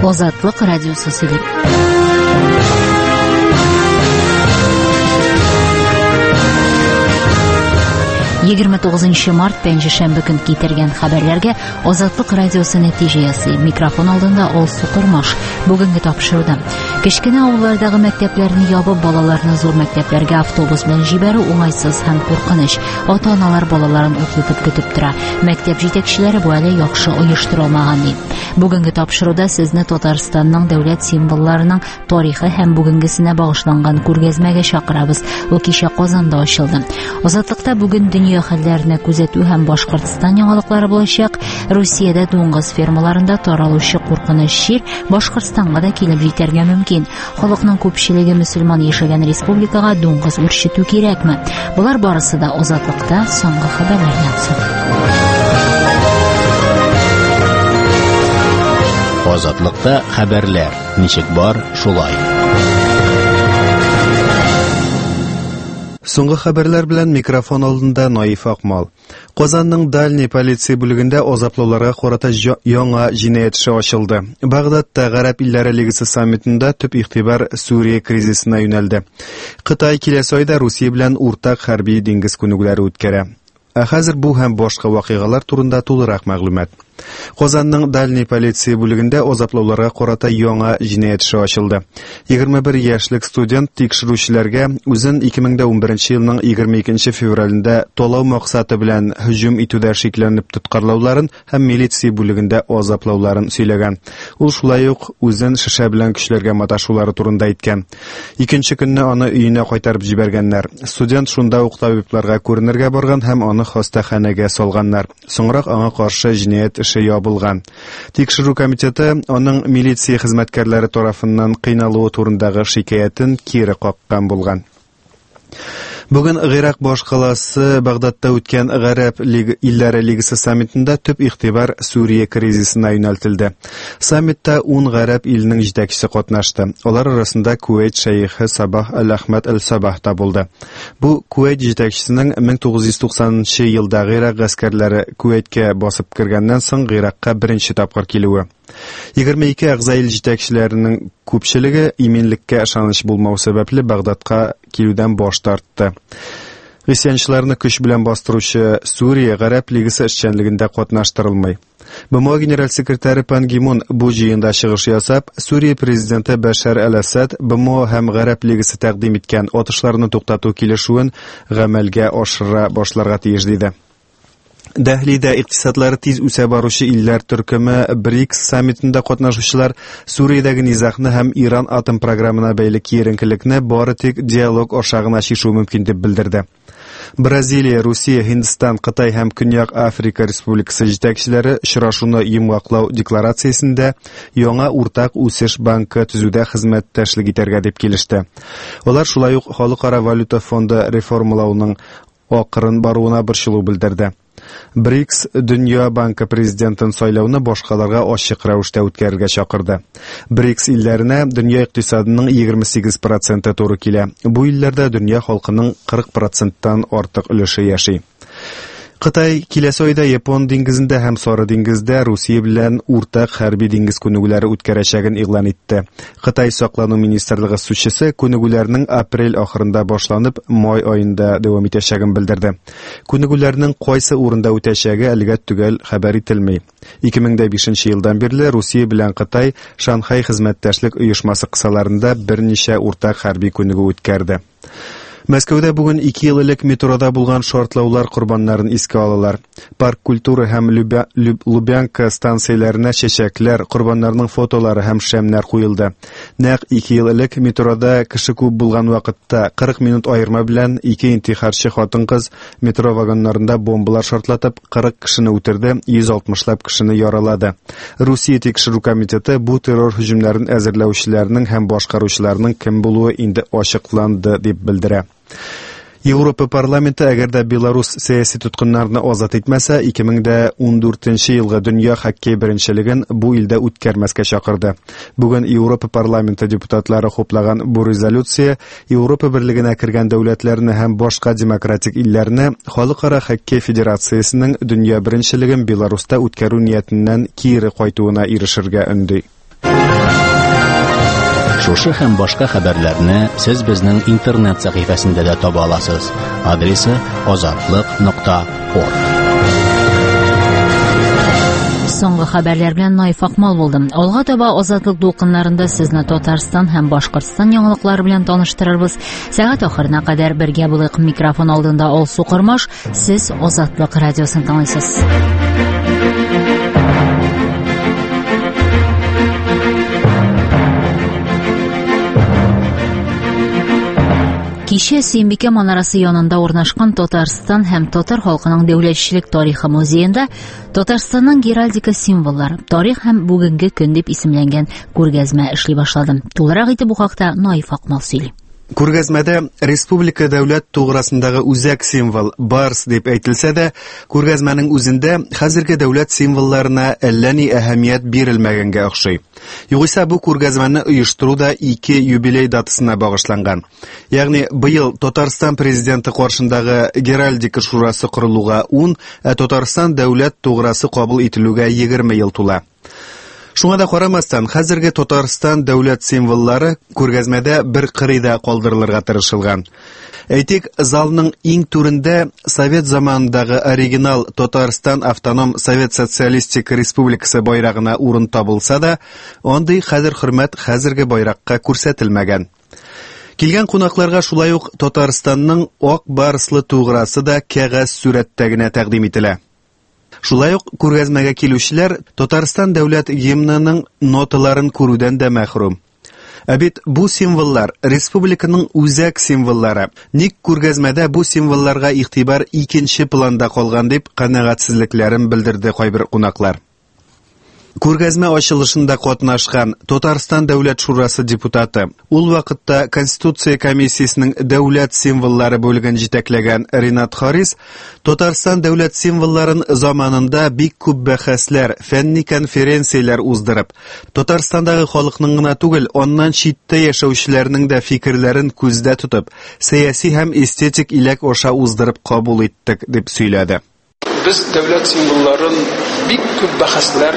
Азатлык радиосы сөйли. 29 март пәнҗешәмбе көн китергән хәбәрләргә Азатлык радиосы нәтиҗә ясый. Микрофон алдында Ол Сукырмаш. Бүгенге тапшыруда кечкенә авыллардагы мәктәпләрне ябып, балаларны зур мәктәпләргә автобус белән җибәрү уңайсыз һәм куркыныч. Ата-аналар балаларын утлытып көтеп тора. Мәктәп җитәкчеләре бу әле яхшы оештырылмаган ди. Бүгенге тапшыруда сезне Татарстанның дәүләт символларының тарихы һәм бүгенгесенә багышланган күргәзмәгә чакырабыз. Ул кичә Казанда ачылды. Азатлыкта бүген дөнья хәлләренә күзәтү һәм Башкортстан яңалыклары булачак. Русиядә дуңгыз фермаларында таралучы куркыныч җир Башкортстанга да килеп җитәргә мөмкин. Халыкның күпчелеге мөселман яшәгән республикага дуңгыз үрчетү кирәкме? Булар барысы да Азатлыкта соңгы хәбәрләрдән соң. Азатлыкта хәбәрләр. Ничек бар, шулай. Соңгы хәбәрләр белән микрофон алдында Наиф Акмал. Казанның Дальний полиция бүлегендә азаплауларга карата яңа җинаять эше ачылды. Багдадта Гарәп илләре лигасы саммитында төп игътибар Сүрия кризисына юнәлде. Кытай киләсе айда Русия белән уртак хәрби диңгез күнегүләре үткәрә. Хәзер бу һәм башка вакыйгалар турында тулырак мәгълүмат. Казанның Дальний полиция бүлегендә азаплауларга карата яңа җинаять эше ачылды. 21 яшьлек студент тикшерүчеләргә үзен 2011 елның 22 февралендә талау максаты белән һөҗүм итүдә шикләнеп тоткарлауларын һәм милиция бүлегендә азаплауларын сөйләгән. Ул шулай ук үзен шешә белән көчләргә маташулары турында әйткән. Икенче көнне аны өенә кайтарып җибәргәннәр. Студент шунда ук табибларга күренергә барган һәм аны хастаханәгә салганнар. Соңрак аңа каршы җинаять эше ябылган. Тикшерү комитеты аның милиция хезмәткәрләре тарафыннан кыйналуы турындагы шикаятен кире каккан булган. Бүген Гыйрак баш каласы Багдадта үткән Гарәп илләре лигасы саммитында төп игътибар Сүрия кризисына юнәлтелде. Саммитта 10 Гарәп иленең җитәкчесе катнашты. Алар арасында Куәйт шәйхе Сабах әл-Ахмад әл-Сабах та булды. Бу Куәйт җитәкчесенең 1990 елда Гыйрак гаскәрләре Куәйткә басып кергәннән соң Гыйракка беренче тапкыр килүе. 22 әгъзаил җитәкчеләренең күпчелеге иминлеккә ышаныч булмау сәбәпле Багдадка килүдән баш тартты. Исәнчләрне көч белән бастыручы Сүрия Гарәп лигасы эшчәнлегендә катнаштырылмый. БМО генераль секретаре Пан Ги Мун бу җыенда чыгыш ясап, Сүрия президенты Башар әл-Асад БМО һәм Гарәп лигасы тәкъдим иткән атышларны туктату килешүен гамәлгә ашыра башларга тиеш диде. Дәһлидә икътисадлары тиз үсә баручы илләр төркеме БРИКС саммитында катнашучылар Сүриядәге низагны һәм Иран атом программына бәйле киеренкелекне бары тик диалог аша гына чишү мөмкин дип белдерде. Бразилия, Русия, Һиндстан, Кытай һәм Көньяк Африка Республикасы җитәкчеләре очрашуны йомгаклау декларациясендә яңа уртак үсеш банкы төзүдә хезмәттәшлек итәргә дип килеште. Алар шулай ук Халыкара валюта фонды реформалауның акырын баруына борчылу белдерде. БРИКС Дөнья банкы президентын сайлауны башкаларга ачык рәвештә үткәрергә чакырды. БРИКС илләренә дөнья икътисадының 28% туры килә. Бу илләрдә дөнья халкының 40%тан артык өлеше яши. Кытай киләсе айда Япон диңгезендә һәм Сары диңгездә Русия белән уртак хәрби диңгез күнегүләре үткәрәчәген игълан итте. Кытай саклану министрлыгы сүзчесе күнегүләрнең апрель ахырында башланып, май аенда дәвам итәчәген белдерде. Күнегүләрнең кайсы урында үтәчәге әлегә төгәл хәбәр ителми. 2005 елдан бирле Русия белән Кытай Шанхай хезмәттәшлек оешмасы кысаларында берничә уртак хәрби күнегү үткәрде. Мәскәүдә бүген 2 ел элек метрода булган шартлаулар курбаннарын искә алалар. Парк культура һәм Лубянка станцияләренә чәчәкләр, курбаннарның фотолары һәм шәмнәр куелды. Нәкъ 2 ел элек метрода кеше күп булган вакытта 40 минут аерма белән 2 интихарчы хатын-кыз метро вагоннарында бомбалар шартлатып 40 кешене үтерде, 160лап кешене яралады. Русия тикшерү комитеты бу террор һөҗүмнәрен әзерләүчеләрнең һәм башкаручыларның кем булуы инде ачыкланды дип белдерә. Европа парламенты әгәр дә Беларус сәяси тоткыннарны азат итмәсә, 2014 елга дөнья хоккей беренчелеген бу илдә үткәрмәскә чакырды. Бүген Европа парламенты депутатлары хуплаган бу резолюция Европа берлегенә кергән дәүләтләрне һәм башка демократик илләрне Халыкара хоккей федерациясенең дөнья беренчелеген Беларуста үткәрү ниятеннән кире кайтуына ирешергә өнди. Шушы һәм башка хәбәрләрне сез безнең интернет сәхифәсендә дә таба аласыз. Адресы ozatliq.org. Соңгы хәбәрләр белән Наиф Акмал булдым. Алга таба Азатлык дулкыннарында сезне Татарстан һәм Башкортстан яңалыклары белән таныштырырбыз. Сәгать ахырына кадәр бергә булыйк. Микрофон алдында Алсу Кормаш, сез Азатлык радиосын тыңлыйсыз. Кичә Сөембикә манарасы янында урнашкан Татарстан һәм татар халкының дәүләтчелек тарихы музеенда Татарстанның геральдика символлары, тарих һәм бүгенге көн дип исемләнгән күргәзмә эшли башлады. Тулырак итеп бу хакта Наиф Акмал сөйли. Күргәзмәдә республика дәүләт туграсындагы үзәк символ барс дип әйтелсә дә, күргәзмәнең үзендә хәзерге дәүләт символларына әллә ни әһәмият бирелмәгәнгә охшый. Югыйсә бу күргәзмәне оештыру да 2 юбилей датасына багышланган. Ягъни быел Татарстан президенты каршындагы геральдика шурасы корылуга 10, ә Татарстан дәүләт туграсы кабул ителүгә 20 ел тула. Шуңа да карамастан, хәзерге Татарстан дәүләт символлары күргәзмәдә бер кырыйда калдырылырга тырышылган. Әйтик, залның иң түрендә Совет заманындагы оригинал Татарстан автоном Совет Социалистик Республикасы байрагына урын табылса да, андый хөрмәт хәзерге байракка күрсәтелмәгән. Килгән кунакларга шулай ук Татарстанның ак барслы туграсы да кәгазь сүрәттә генә тәкъдим ителә. Шулай ук күргәзмәгә килүчеләр Татарстан дәүләт гимнының ноталарын күрүдән дә мәхрүм. Ә бит бу символлар республиканың үзәк символлары. Ник күргәзмәдә бу символларга игътибар икенче планда калган дип канәгатьсезлекләрен белдерде кайбер кунаклар. Күргәзмә ачылышында катнашкан Татарстан дәүләт шурасы депутаты, ул вакытта Конституция комиссиясенең дәүләт символлары бүлеген җитәкләгән Ринат Харис, Татарстан дәүләт символларын заманында бик күп бәхәсләр, фәнни конференцияләр уздырып, Татарстандагы халыкның гына түгел, аннан читтә яшәүчеләрнең дә фикерләрен күздә тотып, сәяси һәм эстетик иләк аша уздырып кабул иттек дип сөйләде. Biz devlet simvolların bik küp bəhəslər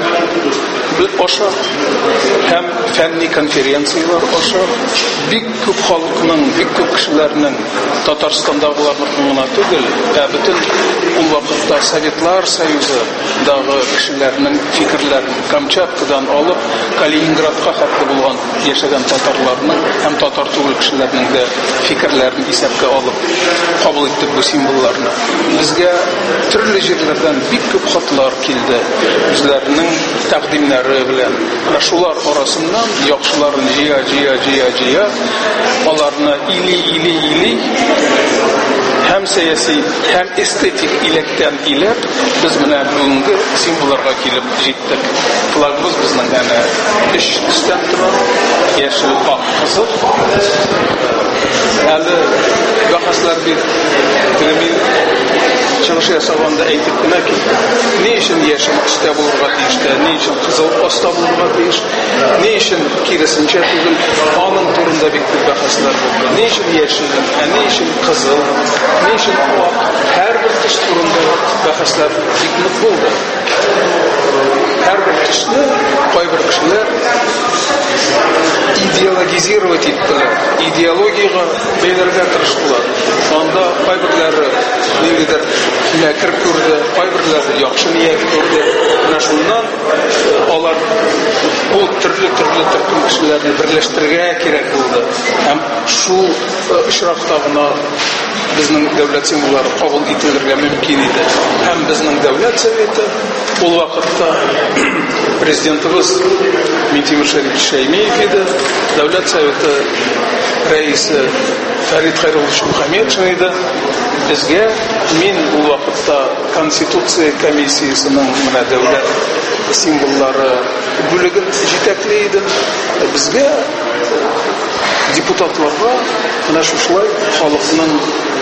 aşa, hem fənni konferensiyalar aşa, bik küp halkının, bik küp kişilərinin Tatarstandağılarının tügül, bütün o vaxtda Sovetlar Soyuzu'dağı kişilərinin fikirlərini Kamçatkadan alıp Kaliningrad'a hatta bulğan yaşayan Tatarlarının hem Tatar tügül kişilərinin de fikirlərini isəbkə alıp kabul ettik bu simvollarını. Bizge türlü yerlerden bik küp hatlar kildi. Bizlerinin təqdimləri bilen. Şular arasından yaxşıların ciya onlarını ili hem siyasi hem estetik ilekten ilep biz buna bugünkü simvollarga kelip jettik. Flagımız bizning ana üstten turan yeşil, ak, kızıl. Hali bahaslar bir tremin Çıkış yasağında eğitip buna ki ne için yeşil üstte bulurga deyişte, ne için kızıl osta bulurga deyiş, ne için kirisince tügül anın turunda bir bahaslar buldu. Ne için yeşil, ne için kızıl, ne için ak, her bir kış turunda bahaslar hikmet buldu. Her bir kışını koy bir kişiler ideologizировать ettiler. İdeologiyaga belirge tırıştılar. Onda kayberleri neylidir? Kirib ko'rdi, kayberleri yaxşı niyet ko'rdi. Mana şundan onlar bu türlü kişilerni birleştirge kerak bo'ldi. Hem şu işraqtagına bizning davlat simvollari qabul etilirga mumkin edi. Hem bizning davlat soveti ol vaqtda prezidentimiz Mintimur Sharipov Shaymeyev edi. Davlat soveti raisi Farid Xayrulovich Muhamedov edi. Bizga men bu vaqtda Konstitutsiya komissiyasining mana davlat simvollari bo'ligini yetaklaydim. Bizga deputatlarga mana shulay xalqning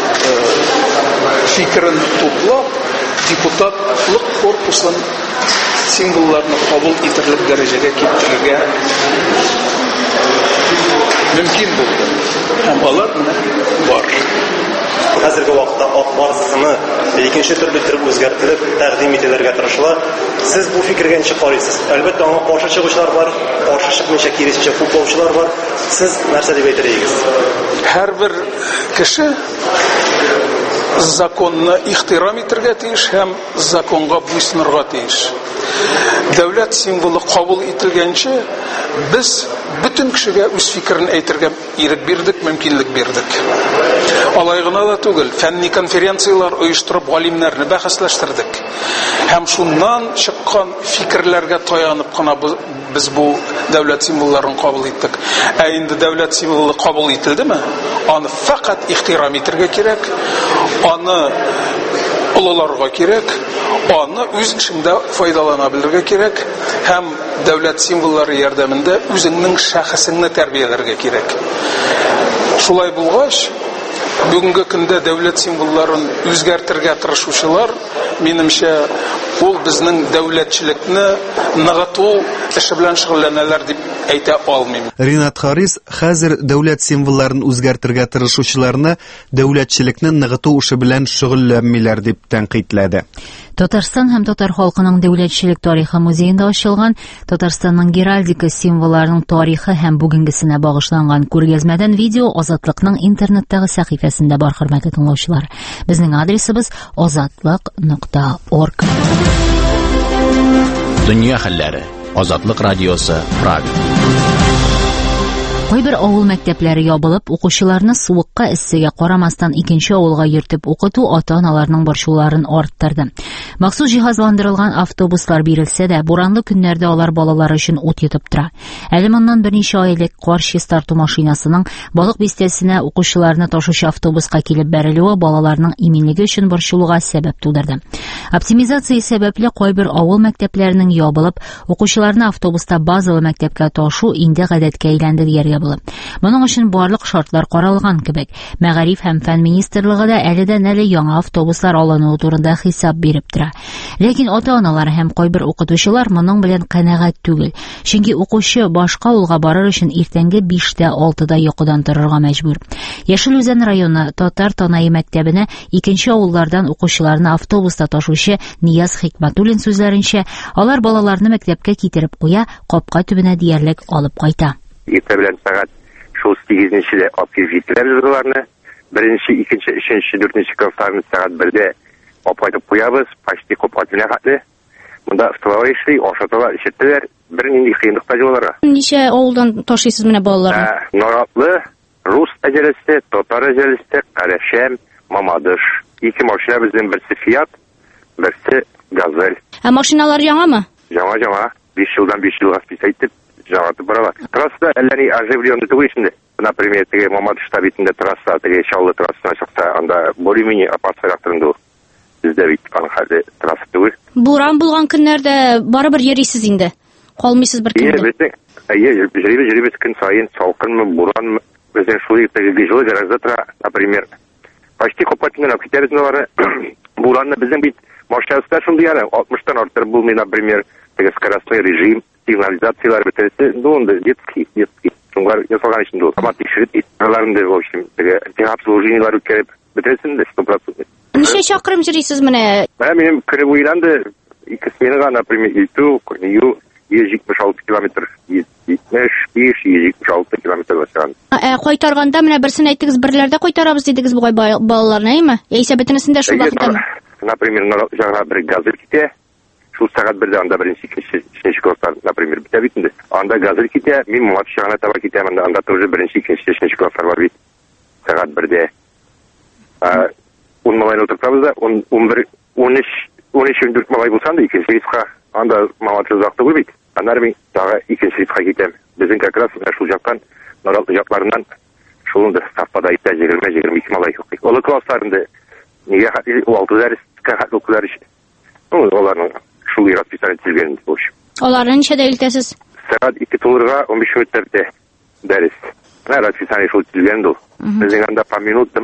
fikrin to'plab deputatlik korpusin simvollarni qabul etilib darajaga keltirishga mumkin bo'ldi. Ham ular bor. хәзерге вакытта ат барысыны икенче төрле итеп үзгәртелеп тәкъдим итәргә тырышыла. Сез бу фикергә ничек карыйсыз? Әлбәттә, аңа каршы чыгышлар бар, каршы чыкмыйча киресенчә футболчылар бар. Сез нәрсә дип әйтергез? Һәрбер кеше законны ихтирам итәргә тиеш һәм законга буйсынырга тиеш. Дәүләт символы кабул ителгәнче без бүтән кешегә үз фикерен әйтергә ирек бирдек, мөмкинлек бирдек. Алай гына да түгел, фәнни конференциялар оештырып, галимнәрне бәхәсләштердек. Һәм шуннан чыккан фикерләргә таянып кына без бу дәүләт символларын кабул иттек. Ә инде дәүләт символы кабул ителдеме? Аны фақат ихтирам итәргә кирәк, аны улыларга кирәк, аны үз эшендә файдалана белергә кирәк һәм дәүләт символлары ярдәмендә үзеңнең шәхесеңне тәрбияләргә кирәк. Шулай булгач, бүгенге көндә дәүләт символларын үзгәртергә тырышучылар, минемчә, ул безнең дәүләтчелекне ныгыту эше белән шөгыльләнәләр дип әйтә алмыйм. Ринат Харис хәзер дәүләт символларын үзгәртергә тырышучыларны дәүләтчелекне ныгыту эше белән шөгыльләнмиләр дип тәнкыйтьләде. Татарстан һәм татар халкының дәүләтчелек тарихы музеенда ачылган Татарстанның геральдика символларының тарихы һәм бүгенгесенә багышланган күргәзмәдән видео Азатлыкның интернеттагы сәхифәсендә бар, хөрмәтле тыңлаучылар. Безнең адресыбыз azatlык.org. Дөнья хәлләре. Азатлык радиосы, Прага. Кайбер авыл мәктәпләре ябылып, укучыларны суыкка, эссегә карамастан икенче авылга йөртеп укыту ата-аналарның борчуларын арттырды. Махсус җиһазландырылган автобуслар бирелсә дә, буранлы көннәрдә алар балалар өчен ут йотып тора. Әле моннан берничә ай элек кар чистарту машинасының балык бистәсенә укучыларны ташучы автобуска килеп бәрелүе балаларның иминлеге өчен борчылуга сәбәп тудырды. Оптимизация сәбәпле кайбер авыл мәктәпләренең ябылып, укучыларны автобуста базалы мәктәпкә ташу инде гадәткә әйләнде дияргә була. Моның өчен барлык шартлар каралган кебек. Мәгариф һәм фән министрлыгы да әле яңа автобуслар алынуы турында хисап биреп тора. Ләкин ата-аналар һәм кайбер укытучылар моның белән канәгать түгел. Чөнки укучы башка авылга барыр өчен иртәнге 5-тә 6-да йокыдан торырга мәҗбүр. Яшелүзән районы Татар Танай мәктәбенә икенче авыллардан укучыларны автобуста ташучы Нияз Хикмәтуллин сүзләренчә, алар балаларны мәктәпкә китереп куя, капка төбенә диярлек алып кайта. Иртә белән сәгать 8:30-дә алып җитәбез буларны. 1-нче, 2-нче, 3-нче, 4-нче классларны сәгать 1-дә апайтып куябыз, почти капка төбенә хәтле. Монда столовый эшли, ашаталар, ишеттеләр. Бернинди кыенлык та юллары. Ничә авылдан ташыйсыз менә балаларны? Наратлы, рус әҗәлесе, татар әҗәлесе, Карашәм, Мамадыш. 2 машина безнең, берсе Фиат, берсе Газель. Ә машиналар яңамы? Яңа. 5 елдан 5 елга списайтып җагатып баралар. Трасса әллә ни оживленный түгел инде. Например, теге Мамадышта битендә трасса, теге Чаллы трассасына чыкса, анда более-менее опасрак торды. Бездә бит хәле трасса түгел. Буран булган көннәрдә барыбер йөрисез инде. Калмыйсыз бер көндә. Йөрибез көн сайын, салкынмы, буранмы, безнең шулай теге җылы гәзәтра, например, почти копатыңнан китәрбез нора. Буранны безнең бит машинасында шундый яра 60-тан артыр булмый, например, теге скоростной режим, сигнализациялар бетәсе, детский. Шунлар ясалган өчен ул. Автомат тикшереп итәләрендә, в общем, теге техобслужениелар үткәреп бетәсен 100%. Ничә чакрым йөрисез менә? Минем көне буенда 2 сменага, например, Иту, 176 километр, 75-176 километр баскан. Кайтарганда менә берсен әйтегез, берләрдә кайтарабыз дидегез бугай балаларны, әйме? Яисә бөтенесендә шул вакытта? Например, жаңа бер газель китә. Шул сәгать 1-дә анда 1-2 класслар, например, битә бит инде. Анда газель китә, мин матчагына таба китәм, анда тоже 1-2 класслар бар бит. Сәгать 1-дә. 10 малай утыртабыз да, 11, 13 малай булса да, икенче сыйфка, анда мамат узакта бит. Аннары мин тагы икенче сыйфка китәм. Безнең как раз шул жактан, Норалты жакларыннан шулында сафпада итә 20-22 малай укый. Олы классларында нигә 6 дәрескә хәтле укулар өчен. Аларның шул расписание тизгән ди, буш. Аларны ничәдә илтәсез? Сәгать 2 тулырга 15 минуттә дәрес. Расписание шул тизгән ди. Безнең анда по минутам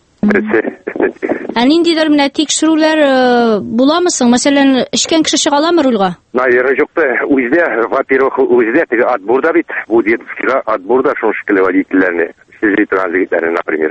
Ниндидер менә тикшерүләр буламы соң? Мәсәлән, эшкән кеше чыгаламы рульга? Наверное, юкты. Үздә, во-первых, үздә теге отборда бит. Бу детскийга отборда шул шикелле водительләрне, сизли транзитләрне, например.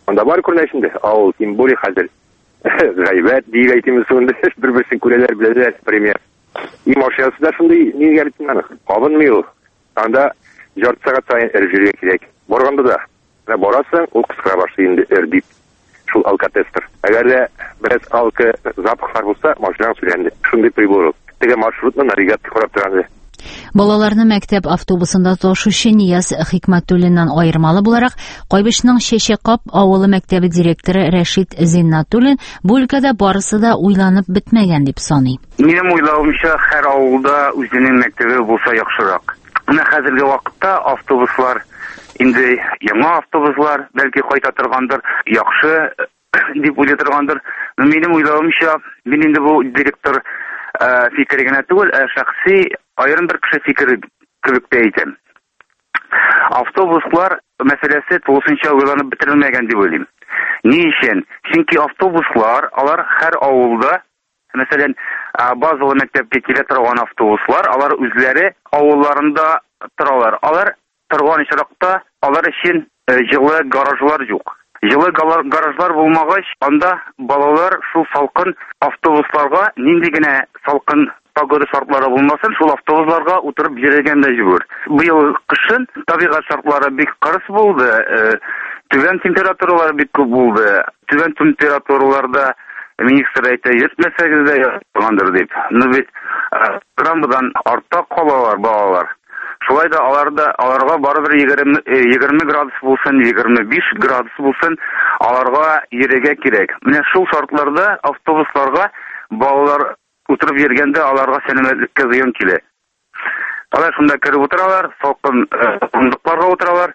Анда бар күренешендә, авыл тем более хәзер гайбәт дип әйтәмез инде, бер-берсен күрәләр, беләләр, пример. И машинасы да шундый нигә әйтәләр? Кабынмый ул. Анда жарты сәгать сайын эрҗергә кирәк. Барганда да, барасың, ул кыскара башлый инде эрдип. Шул алкотестер. Әгәр дә бераз алкы запахлар булса, машина сүрәнде. Шундый прибор. Теге маршрутны навигатор карап торады. Балаларны мәктәп автобусында ташучы Нияз Хикмәтуллиннан аермалы буларак, Кайбышның Чәчәкап авылы мәктәбе директоры Рәшит Зиннатуллин бу өлкәдә барысы да уйланып бетмәгән дип саный. Минем уйлавымча, һәр авылда үзенең мәктәбе булса яхшырак. Менә хәзерге вакытта автобуслар, инде яңа автобуслар, бәлки кайта торгандыр, яхшы дип уйлый торгандыр. Минем уйлавымча, мин инде бу директор фикере генә түгел, шәхси аерым бер кеше фикере кебек тә әйтәм. Автобуслар мәсьәләсе тулысынча уйланып бетерелмәгән дип уйлыйм. Ни өчен? Чөнки автобуслар, алар һәр авылда, мәсәлән, базалы мәктәпкә килә торган автобуслар, алар үзләре авылларында торалар. Алар торган очракта алар өчен җылы гаражлар юк. Җылы гаражлар булмагач, анда балалар шул салкын автобусларга нинди генә салкын погода шартлары булмасын, шул автобусларга утырып йөрергә мәҗбүр. Быел кышын табигать шартлары бик кырыс булды, түбән температуралар бик күп булды. Түбән температураларда министр әйтә, йөртмәсәгез дә ягандыр дип. Ну бит граммадан артта калалар балалар. Шулай да аларга барыбер 20 градус булсын, 25 градус булсын, аларга йөрергә кирәк. Менә шул шартларда автобусларга балалар утырып йөргәндә аларга сәламәтлеккә зыян килә. Алар шунда кереп утыралар, салкын урындыкларга утыралар.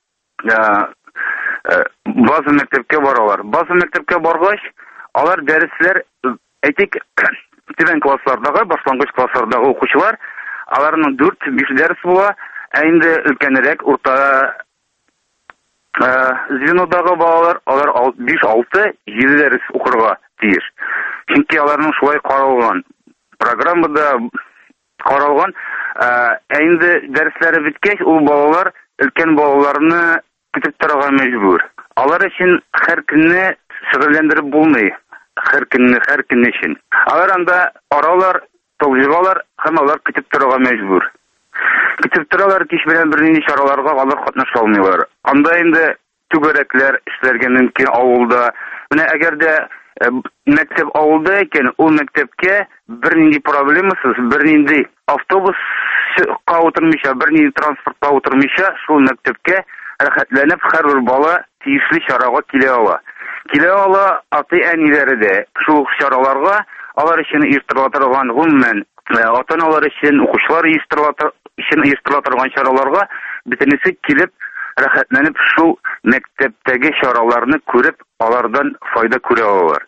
База мәктәпкә баралар. База мәктәпкә баргач, алар дәресләр, әйтик, түбән класслардагы, башлангыч класслардагы укучылар, аларның 4-5 дәрес була, инде өлкәнрәк урта звенодагы балалар, алар 5-6, 7 дәрес укырга тиеш. Чөнки аларның шулай каралган, программада каралган, инде дәресләре биткәч, ул балалар өлкән балаларны көтеп торырга мәҗбүр. Алар өчен һәр көнне шөгыльләндереп булмый, һәр көнне өчен. Алар анда аралар, тылжыгалар, һәм алар көтеп торырга мәҗбүр. Көтеп торалар, кич белән бернинди чараларга алар катнаша алмыйлар. Анда инде түгәрәкләр эшләргә мөмкин авылда. Менә әгәр дә мәктәп авылда икән, ул мәктәпкә бернинди проблемасыз, бернинди автобуска утырмыйча, бернинди транспортка утырмыйча, шул мәктәпкә рәхәтләнеп һәрбер бала тиешле чарага килә ала. Килә ала ата-әниләре дә шул чараларга алар өчен оештырылган гомумән ата-аналар өчен, укучылар өчен оештырылган чараларга бөтенесе килеп рәхәтләнеп шул мәктәптәге чараларны күреп, алардан файда күрә алалар.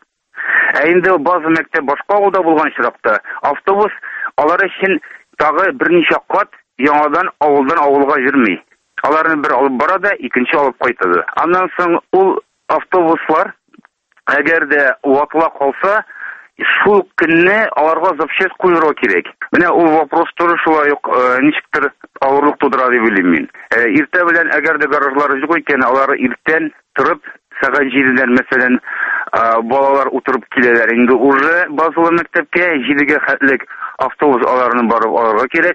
Инде база мәктәп башка авылда булган чиракта автобус алар өчен тагы берничә кат яңадан авылдан авылга йөрми. Аларны бер алып бара да, икенче алып кайтады. Аннан соң ул автобуслар әгәр дә ватыла калса, шул көнне аларга запчасть куйырга кирәк. Менә ул вопрос туры шулай ук ничектер авырлык тудыра дип уйлыйм мин. Иртә белән әгәр дә гаражлар юк икән, алар иртән торып, сәгать 7-дән мәсәлән балалар утырып киләләр. Инде уже базалы мәктәпкә 7-гә хәтлек автобус аларны барып алырга кирәк.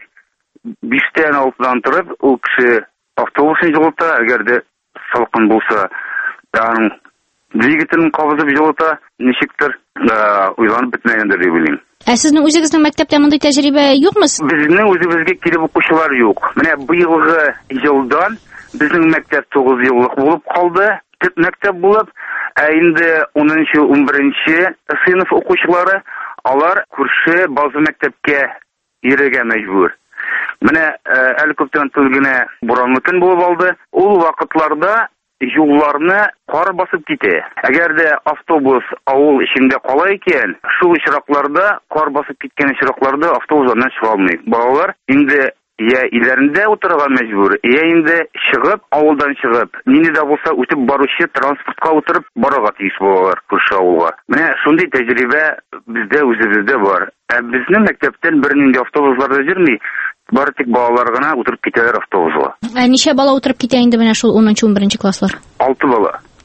5-тән 6-дан торып, ул кеше автобусын җылыта, әгәр дә салкын булса, аның двигателен кабызып җылыта, ничектер уйланып бетмәгәндер дип уйлыйм. Сезнең үзегезнең мәктәптә мондай тәҗрибә юкмы? Безнең үзебезгә килеп укучылар юк. Менә быелгы елдан безнең мәктәп 9 еллык булып калды, төп мәктәп булып, инде 10-нчы, 11-нче сыйныф укучылары алар күрше база мәктәпкә йөрергә мәҗбүр. Менә әле күптән түгел буранлы көн булып алды. Ул вакытларда юлларны кар басып китә. Әгәр дә автобус авыл эчендә кала икән, шул очракларда кар басып киткән очракларда автобустан чыга алмый. Балалар инде я иләрендә утырырга мәҗбүр, я инде чыгып, авылдан чыгып, нинди дә булса үтеп баручы транспортка утырып барырга тиеш балалар күрше авылга. Менә шундый тәҗрибә бездә үзебездә бар. Безнең мәктәптән бернинди автобуслар да йөрми, бары тик балалар гына утырып китәләр автобусга. Ничә бала утырып китә инде менә шул 10-11 класслар? 6 бала.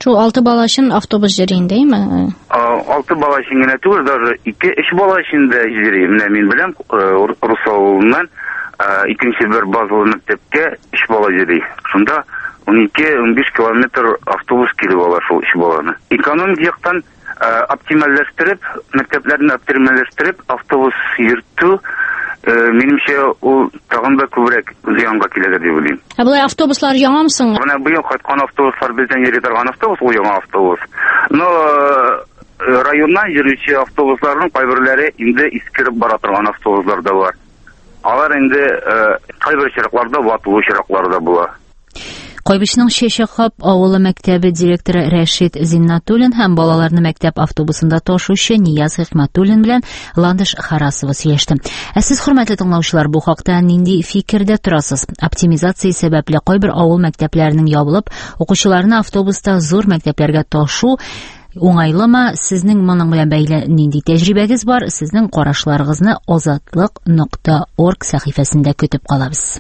Шул 6 бала өчен автобус җыри индеме? 6 бала өчен генә түгел, даже 2-3 бала өчен дә җыри. Менә мин беләм, Русалыннан икенче бер базалы мәктәпкә 3 бала җыри. Шунда 12-15 километр автобус килеп ала шул 3 баланы. Экономик яктан оптимальләштереп, мәктәпләрне оптимальләштереп, автобус йөртү минемчә ул тагын да күбрәк зыянга киләдер дип уйлыйм. Булай автобуслар яңамы соң? Менә быел кайткан автобуслар бездән йөри торган автобус, ул яңа автобус. Но районнан йөрүче автобусларның кайберләре инде искереп бара торган автобуслар да бар. Алар инде кайбер чиракларда ватылу чираклары да була. Кайбышның Шешехап авылы мәктәбе директоры Рәшит Зиннатуллин һәм балаларны мәктәп автобусында ташучы Нияз Хикмәтуллин белән Ландыш Харасова сөйләште. Сез, хөрмәтле тыңлаучылар, бу хакта нинди фикердә торасыз? Оптимизация сәбәпле кайбер авыл мәктәпләренең ябылып, укучыларны автобуста зур мәктәпләргә ташу уңайлымы? Сезнең моның белән бәйле нинди тәҗрибәгез бар? Сезнең карашларыгызны azatlıq.org сәхифәсендә көтеп калабыз.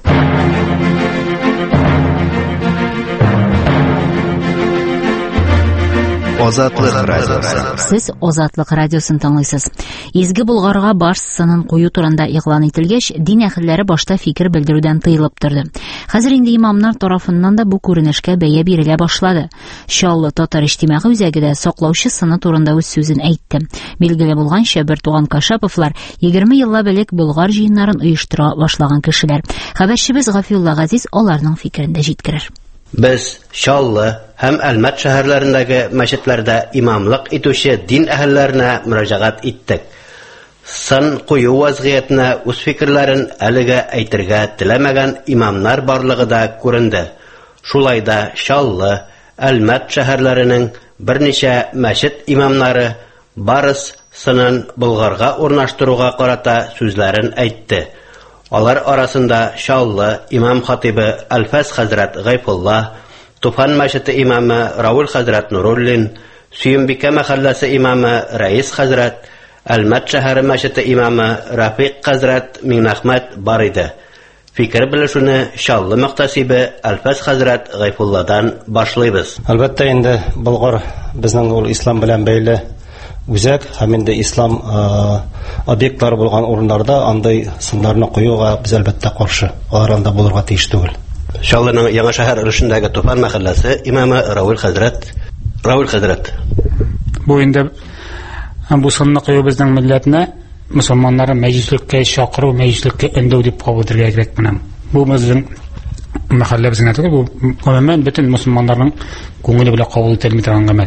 Азатлык радиосы. Сез Азатлык радиосын тыңлыйсыз. Изге Булгарга баш сынын кую турында игълан ителгәч, дин әһелләре башта фикер белдерүдән тыелып торды. Хәзер инде имамнар тарафыннан да бу күренешкә бәя бирелә башлады. Шаллы татар иҗтимагый үзәгедә саклаучы сыны турында үз сүзен әйтте. Билгеле булганча, Бертуган Кашаповлар 20 еллар элек Болгар җыеннарын оештыра башлаган кешеләр. Хәбәрчебез Гафиулла Газиз аларның фикерен дә җиткерер. Без Шаллы һәм Әлмәт шәһәрләрендәге мәчетләрдә имамлык итүче дин әһелләренә мөрәҗәгать иттек. Сын кую вазгыятына үз фикерләрен әлегә әйтергә теләмәгән имамнар барлыгы да күренде. Шулай да Шаллы, Әлмәт шәһәрләренең берничә мәчет имамнары барыс сынын Болгарга урнаштыруга карата сүзләрен әйтте. Алар арасында Шаллы имам хатибы Әлфәс хәзрәт Гайфулла, Туфан мәчете имамы Раул хәзрәт Нуруллин, Сөембикә мәхәлләсе имамы Рәис хәзрәт, Әлмәт шәһәре мәчете имамы Рафиq хәзрәт Миңнәхмәт бар иде. Фикер белешүне Шаллы мөхтәсибе Әлфәс хәзрәт Гайфулладан башлыйбыз. Әлбәттә инде Болгар безнең ул ислам белән бәйле үзәк һәм инде ислам объектлары булган урыннарда андай сыннарны куюга без әлбәттә каршы. Алар анда булырга тиеш түгел. Шаллының яңа шәһәр өлешендәге Туфан мәхәлләсе имамы Раул хәзрәт. Бу инде бу сынны кую безнең милләтне мусламаннарны мәҗлислеккә чакыру, мәҗлислеккә өндәү дип кабул итәргә кирәк менә. Бу безнең мәхәлләбезнә түгел, бу гомумән бөтен мусламаннарның күңеле белән кабул ителми торган гамәл.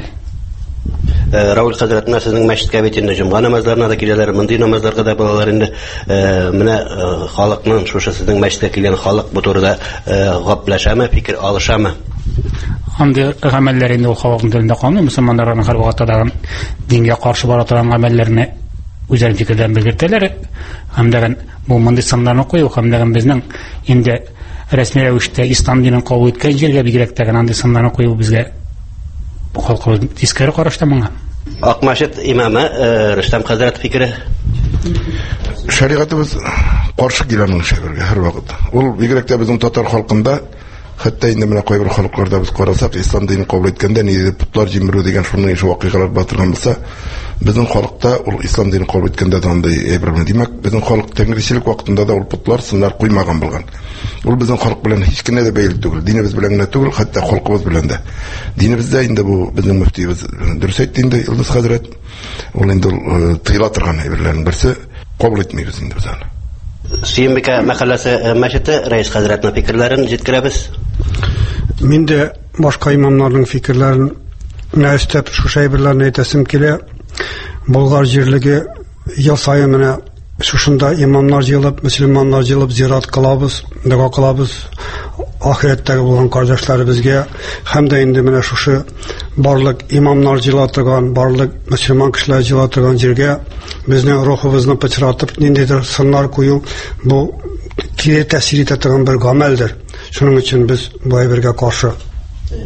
Раул хәзрәтне сезнең мәчеткә бит инде җомга намазларына да киләләр, мондый намазларга да булалар инде. Менә халыкның шушы сезнең мәчеткә килгән халык бу турыда гәпләшәме, фикер алышамы? Андый гамәлләр инде ул халыкның телендә калмый, мусламаннарның һәр вакытта да дингә каршы бара торган гамәлләрне үзләренең фикердән белгертәләр. Һәм дә бу мондый сыннарны кую, һәм дә безнең инде рәсми рәвештә ислам динен кабул иткән җиргә бигрәк тә андый сыннарны кую безгә халкыбыз тискәре карашта моңа. Ак мәчет имамы Рөстәм хәзрәт фикере. Шәригатыбыз каршы килә шәһәргә һәр вакыт. Ул бигрәк тә безнең татар халкында, хәтта инде менә кайбер халыкларда без карасак, ислам динен кабул иткәндә ни путлар җимерү дигән шуның вакыйгалар батырган булса, безнең халыкта ул ислам динен кабул иткәндә дә андай әйбер. Димәк, безнең халык тәңричелек вакытында да ул путлар сыннар куймаган булган. Ул безнең халык белән һич кенә дә бәйле түгел. Динебез белән генә түгел, хәтта халкыбыз белән дә. Динебездә инде бу безнең мөфтиебез дөрес әйтте инде, Илдус хәзрәт. Ул инде тыйла торган әйберләрнең берсе, кабул итмибез инде без аны. Сөембикә мәхәлләсе мәчете Рәис хәзрәтнең фикерләрен җиткерәбез. Мин дә башка имамнарның фикерләрен үстәп шушы әйберләрне әйтәсем килә. Болгар җирлеге ел саен менә шушында имамнар җыелып, мөселманнар җыелып зират кылабыз, дуа кылабыз. Ахирәттәге булган кардәшләребезгә һәм дә инде менә шушы барлык имамнар җыела торган, барлык мөселман кешеләр җыела торган җиргә безнең рухыбызны пычратып, ниндидер сыннар кую, бу кире тәэсир итә торган бер гамәлдер. Шуның өчен без бу әйбергә каршы.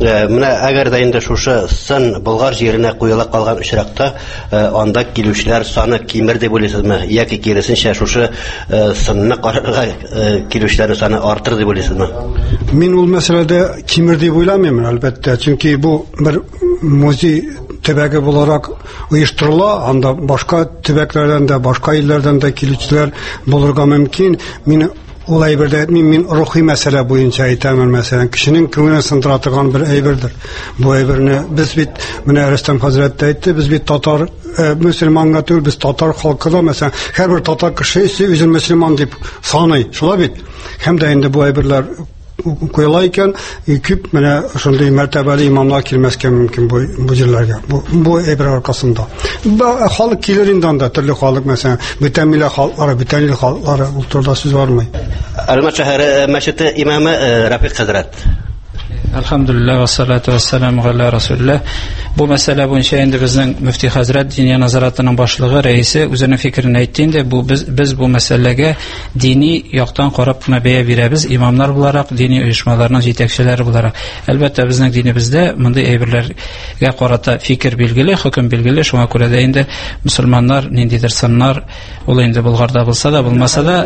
Менә әгәр дә инде шушы сын Болгар җиренә куела калган очракта, анда килүчеләр саны кимер дип уйлыйсызмы? Яки киресенчә шушы сынны карарга килүчеләр саны артыр дип уйлыйсызмы? Мин ул мәсьәләдә кимер дип уйламыйм, әлбәттә, чөнки бу бер музей төбәге буларак оештырыла, анда башка төбәкләрдән дә, башка илләрдән дә килүчеләр булырга мөмкин. Мин ул әйбердә мин рухи мәсьәлә буенча әйтәмен, мәсәлән, кешенең күңелен сындыра торган бер әйбердер. Бу әйберне без бит, менә Рөстәм хәзрәт әйтте, без бит татар мөселманга түгел, без татар халкыда, мәсәлән, һәрбер татар кеше үзен мөселман дип саный, шулай бит. Һәм дә инде бу әйберләр куела икән, күп менә шундый мәртәбәле имамнар килмәскә мөмкин бу җирләргә. Бу әйбер аркасында. Халык килер инде анда, төрле халык, мәсәлән, бүтән милләт халыклары, бүтән ил халыклары, ул турыда сүз бармый. Әлмәт шәһәре мәчете имамы Рафик хәзрәт. Alhamdulillah ve salatu ve selamu ala Resulullah. Bu mesele boyunca indi bizning müfti Hazret Diniya Nazaratı'nın başlığı reisi üzerine fikrini aytdı. Biz bu meselege dini yoqdan qarab мәбәя бирәбез, imamlar olarak, dini uyuşmalarının yetekçileri olarak. Elbette bizning dinimizde bunday әйберләргә карата fikir bilgili, hüküm bilgili. Şuna göre de indi Müslümanlar nindidir sınlar, ol indi Bulgarda bulsa da bulmasa da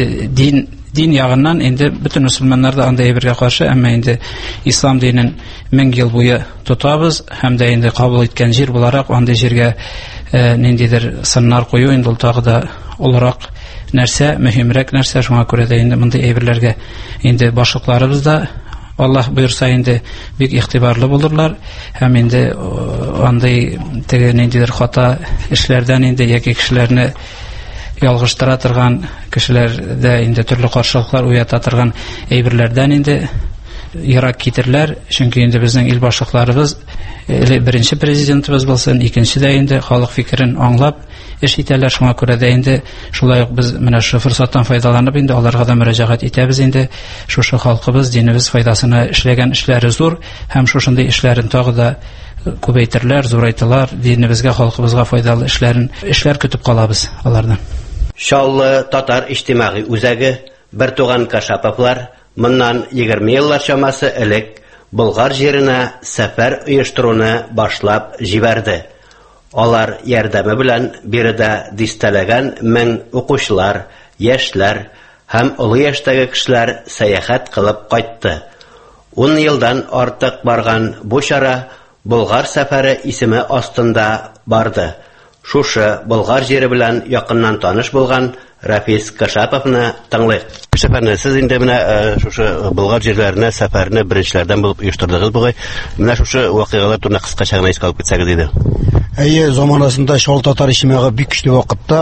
din yağından indi bütün Müslümanlar da anda әйбергә каршы, әмма indi İslam dininin 1000 yıl boyu tutabız, hem de indi kabul etken jir bularak anda jirge nindidir sınnar koyu, indi ultağı da olarak нәрсә, mühimrek нәрсә, şuna göre de indi bunday әйберләргә indi başlıklarımız da Allah buyursa indi bik ihtibarlı bulurlar. Hem indi anday nindidir hata işlerden indi yaki kişilerini yalgıştıra торган кешеләрдә инде төрле каршылыклар уята торган әйберләрдән инде ерак китерләр, чөнки инде безнең ил башлыкларыбыз, беренче президентыбыз булсын, икенче дә инде халык фикерен аңлап эш итәләр. Шуңа күрә дә инде шулай ук без менә шу форсаттан файдаланып инде аларга да мөрәҗәгать итәбез. Инде шушы халкыбыз динебез файдасына эшләгән эшләре зур, һәм шушындый эшләрен тагы да күбәйтерләр, зурайтылар, динебезгә, халкыбызга файдалы эшләр көтеп калабыз алардан. Шаллы татар иҗтимагый үзәге Бертуган Кашаповлар моннан 20 еллар чамасы элек Болгар җиренә сәфәр оештыруны башлап җибәрде. Алар ярдәме белән биредә дистәләгән 1000 укучылар, яшьләр һәм олы яшьтәге кешеләр сәяхәт кылып кайтты. 10 елдан артык барган бу чара Болгар сәфәре исеме астында барды. Шушы Болгар җире белән якыннан таныш булган Рафис Кашаповны тыңлыйк. Кашаповны, сез инде менә шушы Болгар җирләренә сәфәрне беренчеләрдән булып оештырдыгыз бугай. Менә шушы вакыйгалар турында кыскача гына искә алып китсәгез иде. Әйе, заманасында шул татар ишмәгә бик көчле вакытта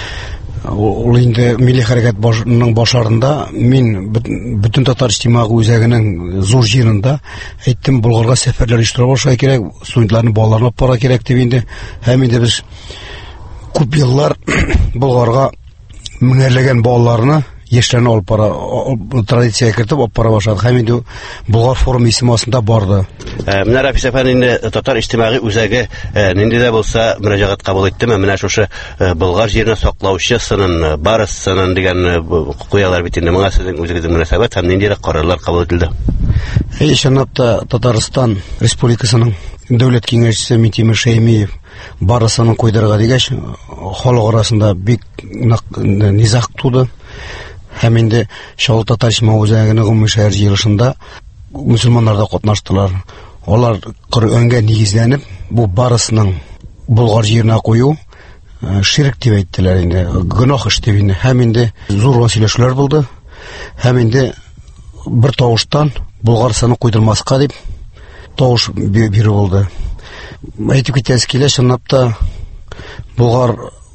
ул инде милли хәрәкәтнең башларында мин бүтән татар иҗтимагый үзәгенең зур җирендә әйттем, Болгарга сәфәрләр оештыра башларга кирәк, студентларны, балаларны алып бара кирәк дип инде. Һәм инде без күп еллар Болгарга меңәрләгән балаларны, яшьләрне алып бара, традициягә кертеп алып бара башладык. Һәм инде Болгар форумы исеме астында барды. Менә Рафис әфәнде татар иҗтимагый үзәге нинди дә булса мөрәҗәгать кабул иттеме? Менә шушы Болгар җирен саклаучы сынын, барыс сынын дигән куялар бит инде. Моңа сезнең үзегезнең мөнәсәбәт һәм нинди карарлар кабул ителде? Чынлапта Татарстан Республикасының дәүләт киңәшчесе Минтимер Шәймиев барысының куйдырга дигәч, халык арасында бик низах туды. Һәм инде Шал татар иҗтимагый үзәгенең гомуми шәһәр җыелышында мөселманнар да катнаштылар. Алар Коръәнгә нигезләнеп, бу барысының Болгар җиренә кую ширк дип әйттеләр инде, гөнаһ эш дип инде. Һәм инде зур сөйләшүләр булды. Һәм инде бер тавыштан Болгар саны куйдырмаска дип тавыш бирү булды. Әйтеп китәс килә, чынлапта Болгар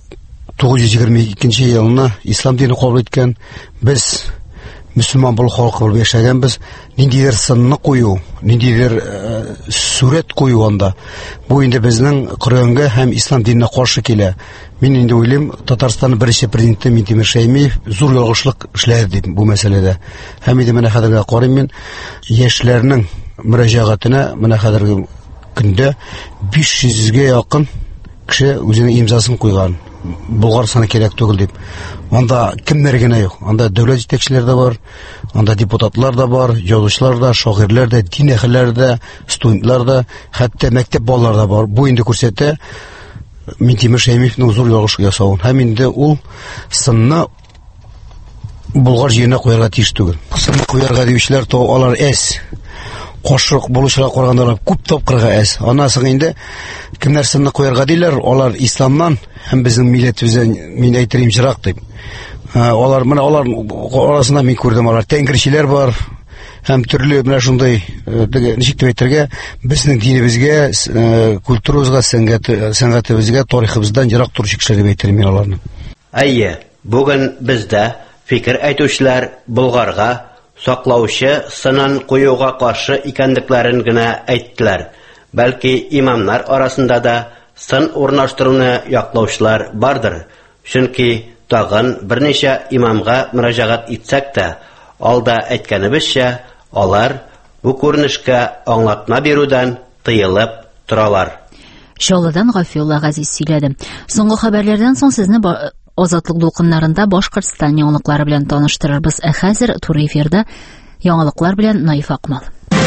922 елны ислам динен кабул иткән, без мөселман бул халкы булып яшәгәнбез. Ниндидер сынны кую, ниндидер сурәт кую анда. Бу инде безнең Коръәнгә һәм ислам диненә каршы килә. Мин инде уйлыйм, Татарстан беренче президенты Минтимер Шәймиев зур ялгышлык эшләр дип бу мәсьәләдә. Һәм инде менә хәзергә карыйм мин, яшьләрнең мөрәҗәгатенә менә хәзерге көндә 500-гә якын кеше үзенең имзасын куйган. Болгар саны кирәк түгел дип. Анда кемнәр генә юк. Анда дәүләт җитәкчеләре дә бар, анда депутатлар да бар, язучылар да, шагыйрьләр дә, дин әһелләре дә, студентлар да, хәтта мәктәп балалары да бар. Бу инде күрсәтә Минтимер Шәймиевнең зур ялгыш ясавын. Һәм инде ул сынны Болгар җиренә куярга тиеш түгел. Сынны куярга диючеләр то алар әс. Кошык булучылар караганда күп тапкырга әс. Аннан инде кемнәр сынны куярга диләр, алар исламнан һәм безнең милләтебездән мин әйтерим җирак дип. Алар арасында мин күрдем, алар тәңгерчеләр бар. Һәм төрле менә шундый ничек дип әйтергә, безнең динебезгә, культурабызга, сәнгатебезгә, тарихыбыздан ерак торучы кешеләр дип әйтерим мин аларны. Әйе, бүген бездә фикер әйтүчеләр Болгарга саклаучы сынын куюга каршы икәнлекләрен генә әйттеләр. Бәлки имамнар арасында да сын урнаштыруны яклаучылар бардыр. Чөнки тагын берничә имамга мөрәҗәгать итсәк тә, алда әйткәнебезчә, алар бу күренешкә аңлатма бирүдән тыелып торалар. Шолыдан Гафиулла Газиз сөйләде. Соңгы хәбәрләрдән соң сезне Азатлык дулкыннарында Башкортстан яңалыклары белән таныштырырбыз. Хәзер туры эфирда яңалыклар белән Наиф Акмал.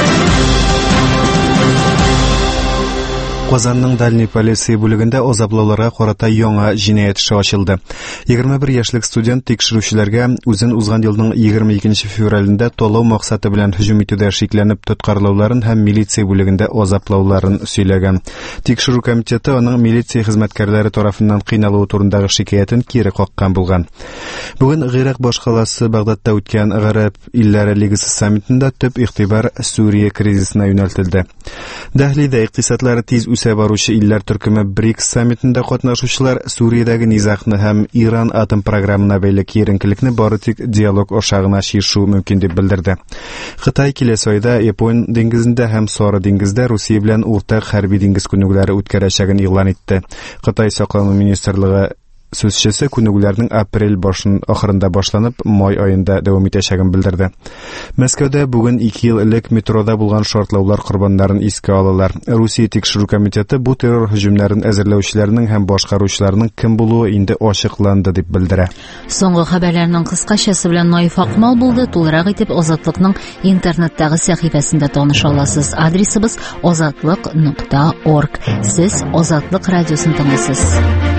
Казанның Дальний полиция бүлегендә азаплауларга карата яңа җинаять эше ачылды. 21 яшьлек студент тикшерүчеләргә үзен узган елның 22 февралендә талау максаты белән һөҗүм итүдә шикләнеп тоткарлауларын һәм милиция бүлегендә азаплауларын сөйләгән. Тикшерү комитеты аның милиция хезмәткәрләре тарафыннан кыйналуы турындагы шикаятен кире каккан булган. Бүген Гыйрак башкаласы Багдадта үткән Гарәп илләре лигасы саммитында төп игътибар Сүрия кризисына юнәлтелде. Дәһлидә икътисадлары тиз үсә баручы илләр төркеме БРИКС саммитында катнашучылар Сүриядәге низагны һәм Иран атом программына бәйле киеренкелекне бары тик диалог ошагына чишү мөмкин дип белдерде. Хытай киләсе айда Япон диңгезендә һәм Сары диңгездә Русия белән уртак хәрби диңгез күнегүләре үткәрәчәген игълан итте. Кытай саклану министрлыгы сүзчесе күнегүләрнең апрель ахырында башланып, май аенда дәвам итәчәген белдерде. Мәскәүдә бүген 2 ел элек метрода булган шартлаулар корбаннарын искә алалар. Русия тикшерү комитеты бу террор һөҗүмнәрен әзерләүчеләрнең һәм башкаручыларның кем булуы инде ачыкланды дип белдерә. Соңгы хәбәрләрнең кыскачасы белән Наиф Акмал булды. Тулырак итеп Азатлыкның интернеттагы сәхифәсендә таныша аласыз. Адресыбыз azatlyk.org. Сез Азатлык радиосын тыңлыйсыз.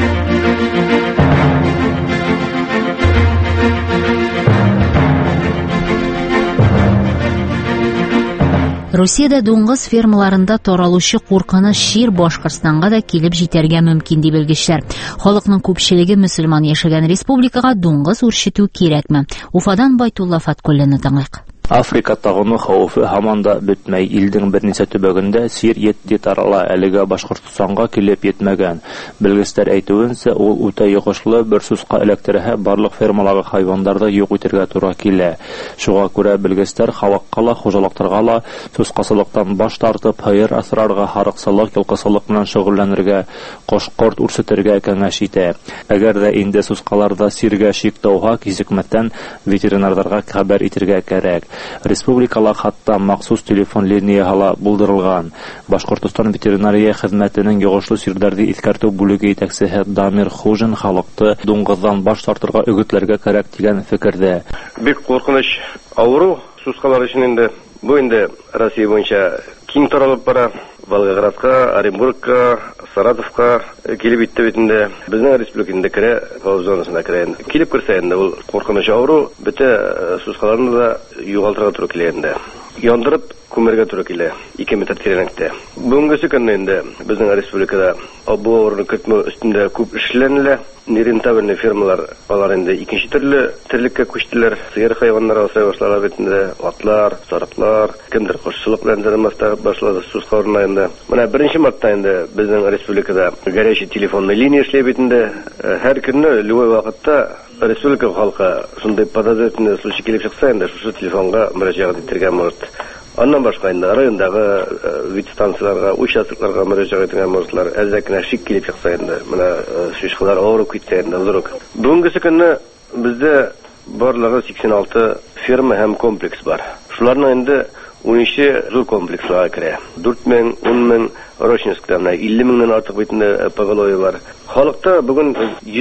Русиядә дуңгыз фермаларында таралучы куркыныч шир Башкортстанга да килеп җитәргә мөмкин дип белгечләр. Халыкның күпчелеге мөселман яшәгән республикага дуңгыз үрчетү кирәкме? Уфадан Байтулла Фаткуллины тыңлыйк. Африка тагыны хәвефе һаман да бетмәй. Илдең берничә төбәгендә сир етди тарала, әлегә Башкортстанга килеп йетмәгән. Белгечләр әйтүенчә, ул үтә йогышлы бер суска электрәһә барлык фермаларга хайваннарда юк итәргә туры килә. Шуңа күрә белгечләр халыкка ла, хуҗалыкларга ла сускасылыктан баш тартып, һәйр асрарга, харыксылык, йолкысылык белән шөгыльләнергә, кош-корт үрсетергә кәңәш итә. Әгәр дә инде сускаларда сиргә шиктауга кизекмәтән ветеринарларга хәбәр итәргә кирәк. Республикала хатта махсус телефон линияһы булдырылган. Башкортстан ветеринария хезмәтенең йогышлы сирдәрди искәртү бүлеге итәкчесе Дамир Хужин халыкты дуңгыздан баш тартырга өгетләргә кирәк дигән фикердә. Бик куркыныч авыру сускалар өчен инде бу инде Россия буенча киң таралып бара. Волгоградка, Оренбургка, Саратовка килеп итте бит инде. Безнең республикада керә, фауз зонасына керә. Килеп керсә инде ул куркыныч авыру бөтә сускаларны да югалтырга туры килә инде. Яндырып күмәргә туры килә 2 метр тирәнлектә. Бүгенге көндә инде безнең республикада бу авыруны көтмө өстендә күп эшләнелә. Нерентабельный фермалар алар инде икенче төрле терлеккә күчтеләр. Сыер хайваннары асрый башлалар бит инде. Атлар, сарыклар, кемдер кошчылык белән зәмәстә башлады сускаларны инде. Менә 1 мартта инде безнең республикада горячий телефонный линия эшләп бит инде. Һәр көнне любой вакытта республика халкы шундый подозрительный случай килеп чыкса инде шушы телефонга мөрәҗәгать итәргә может. Аннан башка инде райондагы вид станцияларга, участокларга мөрәҗәгать итәргә можлар. Әллә шик килеп чыкса инде менә шишкалар авырып китсә инде зурык. Бүгенге көнне бездә барлыгы 86 ферма һәм комплекс бар. Шуларның инде 12 зур комплексларга керә. 4000, 10000 Рощинскта 50 меңнән артык битендә поголовье бар. Халыкта бүген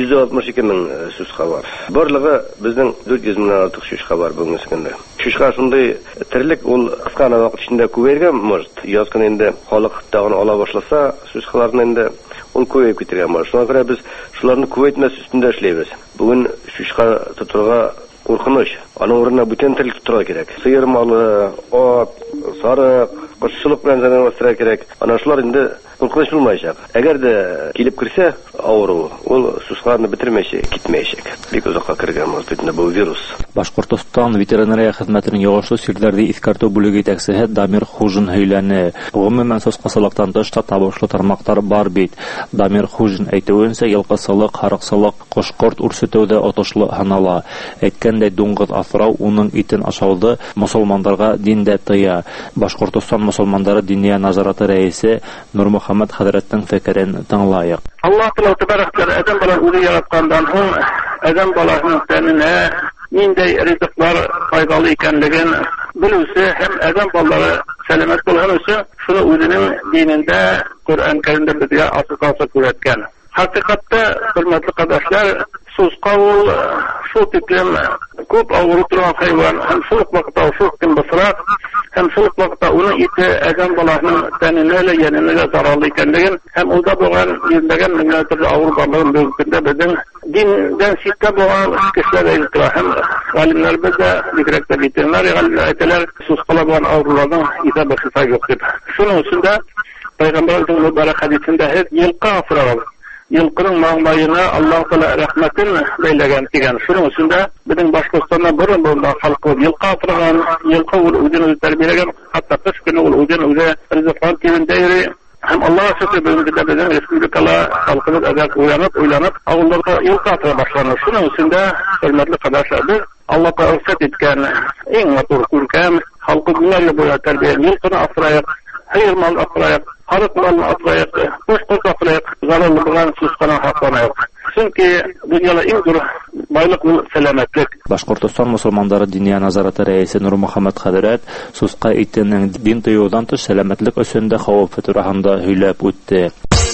162 мең шушка бар. Барлыгы безнең 400 меңнән артык шушка бар бүгенге көндә. Шушка шундый терлек ул кыска вакыт эчендә күбәйгән, может, яз көне инде халык тагын ала башласа, шушкаларны инде ул күбәйеп китергән бар. Шуңа күрә без шуларны күбәйтмәс өстендә эшләйбез. Бүген шушка тотырга куркыныч. Аның урынына бүтән тел тотырга кирәк. Сыер малы, ат, сарык, кошчылык белән занятия кирәк. Ана шулар инде куркыныч булмаячак. Әгәр дә килеп кирсә авыру, ул сусларны бетермәячәк, китмәячәк. Бик узакка кергән бит бу вирус. Башкортстан ветеринария хезмәтенең ягышлы сирләрдә искәртү бүлеге итәкчесе Дамир Хужин һөйләне. Гомумән соскасылыктан тыш та табышлы тармактар бар бит. Дамир Хужин әйтүенчә, елкысылык, харыксылык, кош-корт үрсетүдә отышлы һанала. Әйткәндәй, дуңгыз асрау, уның итен ашауды мусулманнарга диндә тыя. Башкортстан мусулманнары диния назараты рәисе Нурмөхәммәд хәзрәттең фикерен тыңлайык. Аллаһ тәбарак ва тәгалә адам баланы үзе яраткандан һуң адам баласының тәненә ниндәй ризыклар файдалы икәнлеген белүсе һәм адам балалары сәламәт булган өчен шуны үзенең динендә Коръән Кәримдә безгә асык-асык күрсәткән. Хакыйкатта, хөрмәтле кардәшләр, суска ул шул тиклем күп авыру торган хайван, һәм шул вакытта шул кем бысрак, һәм шул вакытта уның ите адам баласының тәненә лә, яненә лә зарарлы икәнлеген, һәм ул да булган йөзләгән меңнәрчә авыр барлыгын бүлгәндә безнең диндән ситтә булган кешеләр әйтә, һәм галимнәрбез дә, бигрәк тә ветеринария галимнәр әйтәләр, сускала булган авыруларның исәбе хисабы юк дип. Шуның өчен дә Пәйгамбәрнең мөбарәк хадисендә йылка асрау, йылкының маңлайына Аллаһ Тәгалә рәхмәтен бәйләгән дигән. Шуның өчен дә безнең Башкортстанда бурын-бурында халкы йылка асраган, йылка ул үзен тәрбияләгән, хәтта кыш көне ул үзен ризыклар кирендә йөри. Һәм Аллаһ шөкер бүгенге безнең республикала халкыбыз әзәк уянып, авылларга йылка асыра башлады. Шуның өчен дә хөрмәтле кардәшләр, без Аллаһка рөхсәт иткән иң матур күркәм халкыбызны буя тәрбия йылкыны асрayık, hayır mal asrayık, harık malını asrayık, koş asrayık, zararlı bulgan suskana hakklanayık. Çünkü dünyada en zor baylık bu selametlik. Башкортстан мусулмандары диния назараты рәисе Нурмөхәммәд хәзрәт суска итенең дин тыюдан тыш сәламәтлек өчен дә хәвеф турында һөйләп үтте.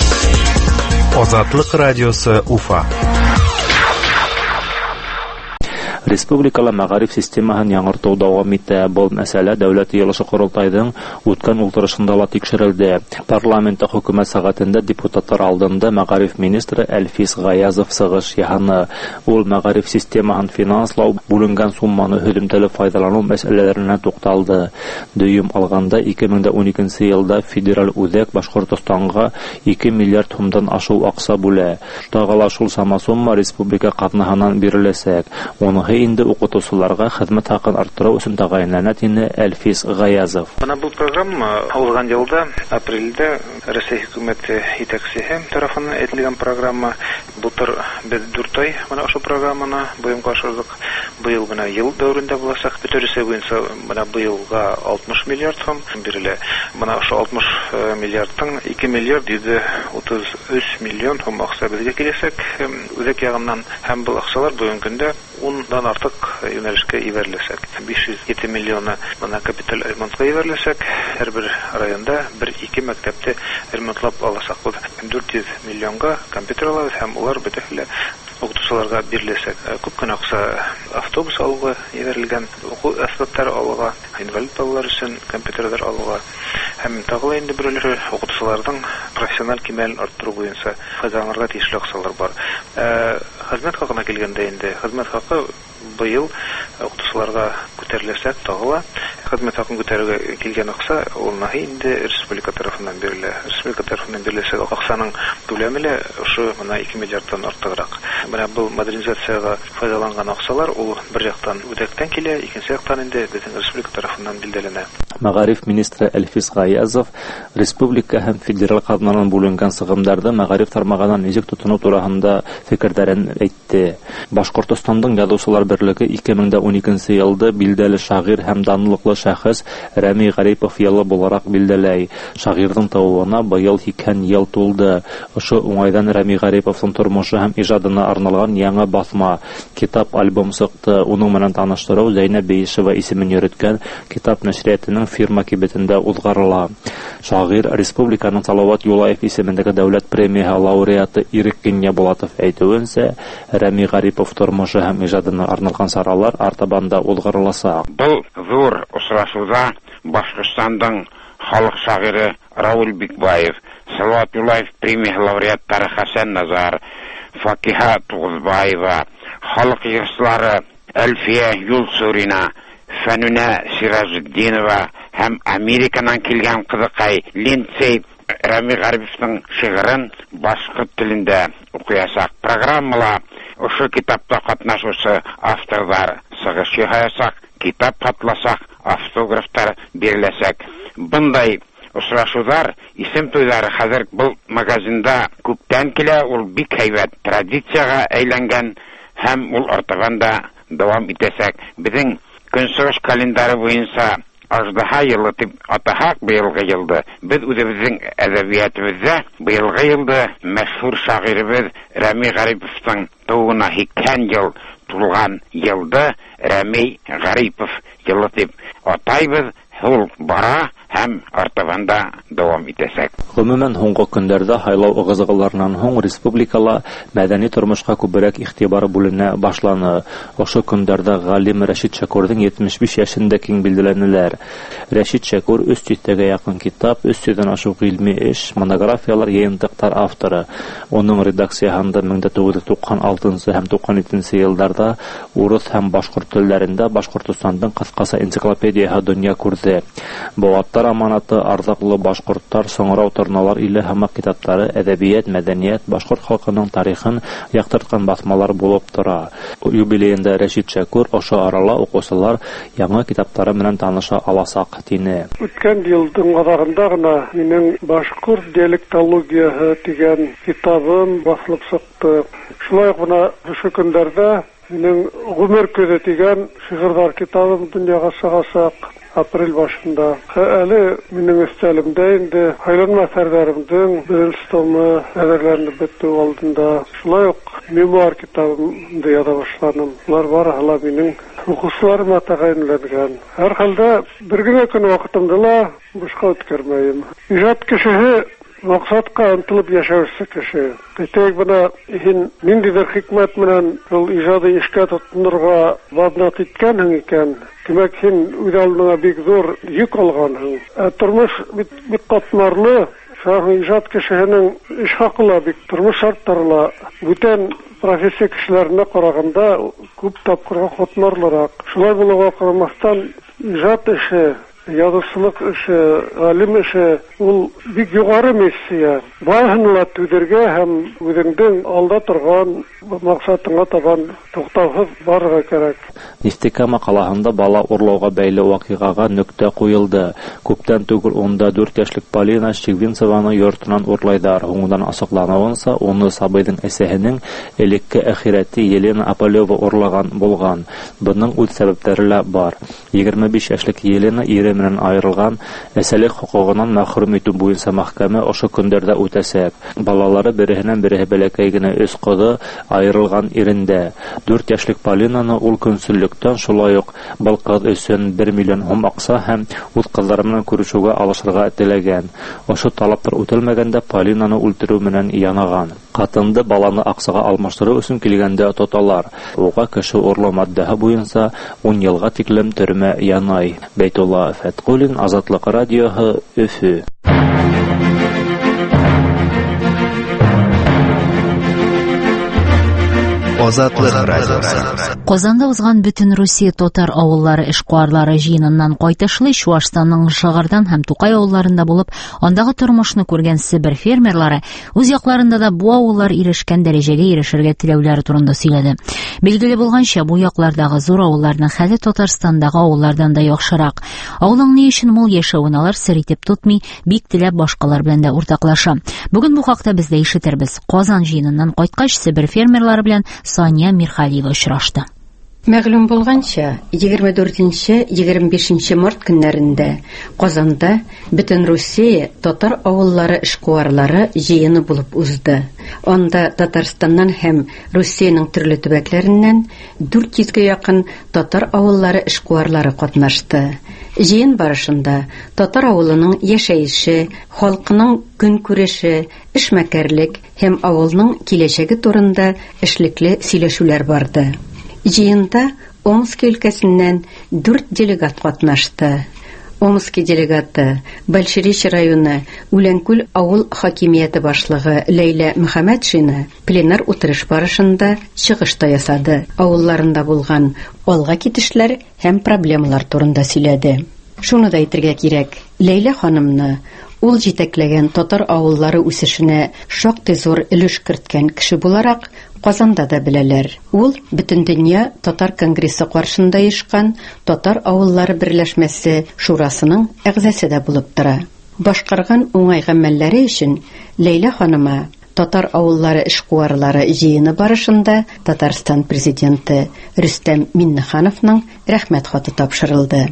Азатлык радиосы Уфа. Республикала мәгариф системаһын яңарту дәвам итә. Бу мәсьәлә дәүләт йыелышы Курултайның үткән утырышында ла тикшерелде. Парламентта хөкүмәт сәгатендә депутатлар алдында мәгариф министры Әлфис Гаязов сыгыш яһаны. Ул мәгариф системаһын финанслау, бүленгән сумманы һөҗүмтәле файдалану мәсьәләләренә тукталды. Дөйем алганда 2012 елда федераль үзәк Башкортстанга 2 миллиард сумдан ашу акча бүлә. Тагыла шул сама сумма республика катнаһыннан биреләсәк. Инде укытучыларга хезмәт хакын арттыру өчен тәгаенләнә дине Әлфис Гаязов. Менә бу программа узган елда апрельдә Россия хөкүмәте итәкчесе тарафыннан әйтелгән программа. Былтыр без 4 ай менә шу программаны буйымга ашырдык. Быел гына ел дәврендә булачак. Бөтөресе буенча менә быелга 60 миллиард сум бирелә. Менә шу 60 миллиардтың 2 миллиард 33 миллион сум акча безгә киләсәк. Үзәк ягыннан һәм бу акчалар бүгенге көндә 10-дан артык юнәлешкә ибәреләсәк. 507 миллионы менә капиталь ремонтка ибәреләсәк. Һәрбер районда 1-2 мәктәптә ремонтлап аласак. 400 миллионга компьютер алабыз һәм улар бөтенләй укытучыларга биреләсәк. Күп кенә акча автобус алуга ибәрелгән, уку әсбаптары алуга, инвалид балалар өчен компьютерлар алуга һәм тагы инде бирелер укытучыларның профессиональ кимәлен арттыру буенча файдаланырга тиешле акчалар бар. Хезмәт хакына килгәндә инде хезмәт хакы быел укытучыларга күтәреләсәк тагыла. Хезмәт хакын күтәрүгә килгән акча ул инде республика тарафыннан бирелә. Республика тарафыннан биреләсәк акчаның күләме лә ошо менә 2 миллиардтан артыграк. Менә бу модернизациягә файдаланган акчалар ул бер яктан үдәктән килә, икенче яктан инде безнең республика тарафыннан билдәләнә. Мәгариф министры Әлфис Гаязов республика һәм федераль казнанан бүленгән сыгымнарда мәгариф тармагынан ничек тотыну турында фикерләрен әйтте. Башкортстандың язучылар берлеге 2012 елда билдәле шагыйрь һәм данлыклы шәхес Рәми Гарипов елы буларак билдәләй. Шагыйрьнең тууына быел 2 ел тулды. Ошо уңайдан Рәми Гариповның тормышы һәм иҗадына арналган яңа басма китап-альбом сыкты. Уның менән таныштыру Зәйнәп Бейшева исемен йөрткән китап нәшриятының фирма кибетендә узгарыла. Шагыйрь республиканың Салават Юлаев исемендәге дәүләт премияһы лауреаты Ирек Кенья Булатов әйтүенсә, Рәми Гарипов тормышы һәм иҗадына арналган саралар артабанда узгарылачак. Бу зур очрашуда Башкортстандың халык шагыйре Раул Бикбаев, Салават Юлаев премия лауреаттары Хәсән Назар, Факиха Тугызбаева, халык йырчылары Әлфия Юлсурина, Фәнүнә Сиражетдинова һәм Америкадан килгән кызыкай Линдсей Рәми Гариповның шигырын башкорт телендә укыячак. Программала ошо китапта катнашучы авторлар сыгыш ясак, китап хатласак, автографтар биреләсәк. Бындай очрашулар, исем туйлары хәзер бу магазинда күптән килә, ул бик һәйбәт традициягә әйләнгән һәм ул артыганда дәвам итәсәк. Безнең көнсыгыш календаре буенча Аждаһа елы дип атаһак быелгы елды. Без үзебезнең әдәбиятыбызда быелгы елды мәшһүр шагыйребез Рәми Гариповның тууына 2 ел тулган елды Рәми Гарипов елы дип атайбыз. Ул бара һәм артабанда дәвам итәсәк. Гомумән һуңгы көндәрдә һайлау ыгызыгыларынан һуң республикала мәдәни тормышка күбрәк игътибар бүленә башланы. Ошо көндәрдә галим Рәшит Шәкүрнең 75 яшендә киң билгеләнәләр. Рәшит Шәкүр 300-гә якын китап, 300-дән ашык гыйльми эш, монографиялар, йыентыклар авторы. Оның редакциясында 1996 һәм 97 елларда урыс һәм башкорт телләрендә Башкортстандың кыскасы энциклопедияһы дөнья күрде. Баваттар аманаты, арзаклы башкорттар, соңрау торналар иле һәм китаплары, әдәбият, мәдәният, башкорт халкының тарихын яктырткан басмалар булып тора. Юбилейында Рәшит Шәкүр ошо арала укучылар яңа китаплары менән таныша аласак дине. Үткән елның аҙағында гына минең башкорт диалектологияһы дигән китабым басылып сыҡты. Шулай гына ошо көндәрдә минең Гомер көҙө дигән шиғырҙар китабым донъяға сығасаҡ. Апрель башында. Әле минең өстәлемдә инде һайланма әҫәрҙәремдең беренсе томы әҙерләнеп бөтөү алдында. Шулай уҡ мемуар китабымды яҙа башланым. Улар барыһы ла минең уҡыусыларыма тәғәйенләнгән. Һәр хәлдә бер генә көн ваҡытымды ла бушҡа үткәрмәйем. Ижад кешеһе маҡсатҡа ынтылып йәшәүсе кеше. Әйтәйек, бына һин ниндәйҙер хикмәт менән ул ижады эшкә тотонорға ваҙнат иткәнһең икән. Димәк, һин үҙ алдыңа бик ҙур йөк алғанһың. Тормош бик ҡатмарлы. Шуның ижад кешеһенең эш хаҡы ла бик, тормош шарттары ла бүтән профессия кешеләренә ҡарағанда күп тапҡырға ҡатмарлыраҡ. Шулай булыуға ҡарамаҫтан, ижад эше, яҙыусылыҡ эше, ғалим эше, ул бик юғары миссия. Барыһын ла түҙергә һәм үҙеңдең алда торған маҡсатыңа табан туҡтауһыҙ барырға кәрәк. Нефтекама ҡалаһында бала урлауға бәйле ваҡиғаға нөктә ҡуйылды. Күптән түгел унда 4 йәшлек Полина Щегвинцеваны йортонан урлайҙар. Һуңынан асыҡланыуынса, уны сабыйҙың әсәһенең элекке әхирәте Елена Аполева урлаган булған. Бының үҙ сәбәптәре лә бар. 25 йәшлек Елена ире менән айырылған, әсәлек хоҡуғынан мәхрүм итеү буйынса мәхкәмә ошо көндәрҙә үтәсәк. Балалары береһенән береһе бәләкәй генә 3 ҡыҙы айырылған ирендә. 4 йәшлек Полинаны ул көнсөллөктән, шулай уҡ был ҡыҙ өсөн 1 миллион һум аҡса һәм үҙ ҡыҙҙары менән күрешеүгә алышырға теләгән. Ошо талаптар үтәлмәгәндә Полинаны үлтереү менән янаған. Ҡатынды баланы аҡсаға алмаштырыу өсөн килгәндә тоталар. Уға кеше урлау матдәһе буйынса 10 йылға тиклем төрмә янай. Бәйтулла Фәтҡуллин, Азатлыҡ радиоһы, Өфө. Ҡазанда узған бөтөн Русия татар ауыллары эшҡыуарлары жыйынынан ҡайтышлый Чуашстанның Шығырдан һәм Туҡай ауылларында булып, андағы тормошно күргән Себер фермерлары үҙ яҡларында да бу ауыллар ирешкән дәрәжәгә ирешергә теләүләре турында сөйләде. Билгеле булғанча, бу яҡлардағы зур ауылларның хәле Татарстандағы ауыллардан да яҡшыраҡ. Ауылың ни өсөн мул йәшәүен алар сер итеп тотмый, бик теләп башҡалар белән дә уртаҡлаша. Бөгөн бу хаҡта без дә ишетербез. Ҡазан жыйынынан ҡайтҡас, Себер фермерлары белән Сания Мирхалиева очрашты. Мәгълүм булганча, 24-25 март көннәрендә Казанда бөтен Россия татар авыллары эшкуарлары җыены булып узды. Анда Татарстаннан һәм Россиянең төрле төбәкләреннән 400-гә якын татар авыллары эшкуарлары катнашты. Җыен барышында татар авылының яшәеше, халкының көнкүреше, эшмәкәрлек һәм авылның киләчәге турында эшлекле сөйләшүләр барды. Җыенда Омск өлкәсеннән 4 делегат катнашты. Омск делегаты Большеречь районы Үләнкүл авыл хакимияте башлыгы Ләйлә Мөхәммәтшина пленар утырыш барышында чыгыш та ясады. Авылларында булган алга китешләр һәм проблемалар турында сөйләде. Шуны да әйтергә кирәк, Ләйлә ханымны ул җитәкләгән татар авыллары үсешенә шактый зур өлеш керткән кеше буларак Казанда да беләләр. Ул Бөтендөнья татар конгрессы каршында ешкан татар авыллары берләшмәсе шурасының әгъзасы да булып тора. Башкарган уңай гамәлләре өчен Ләйлә ханыма татар авыллары эшкуарлары җыены барышында Татарстан президенты Рөстәм Миннехановның рәхмәт хаты тапшырылды.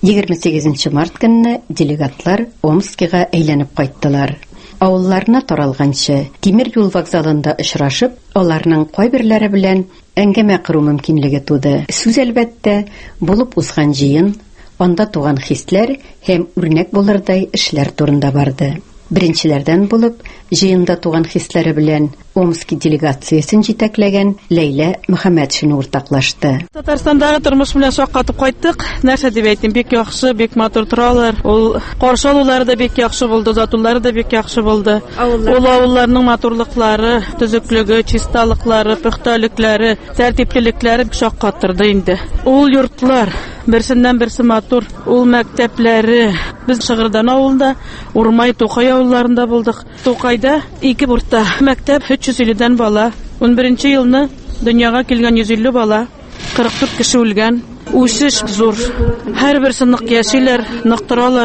28 март көнне делегатлар Омскига әйләнеп кайттылар. Авылларына таралганчы тимер юл вокзалында очрашып, аларның кайберләре белән әңгәмә кыру мөмкинлеге туды. Сүз әлбәттә булып узган җыен, анда туган хисләр һәм үрнәк булырдай эшләр турында барды. Беренчеләрдән булып, җыенда туган хисләре белән Омск делегациясен җитәкләгән Ләйлә Мөхәммәтшина уртаклашты. Татарстандагы тормыш белән шаккатып кайттык. Нәрсә дип әйтим, бик яхшы, бик матур торалар. Ул каршы алулары да бик яхшы булды, затулары да бик яхшы булды. Ул авылларның матурлыклары, төзеклеге, чисталыклары, пөхтәлекләре, тәртиплелекләре шаккаттырды инде. Ул йортлар берсеннән берсе матур, ул мәктәпләре. Без Шыгырдан авылда, Урмай, Тукай авылларында булдык. Тукайда 2 урта мәктәп, 350-дән бала. 11-нче елны дөньяга килгән 150 бала, 44 кеше үлгән. Үсеш зур. Һәрберсе нык яшиләр, нык торалар.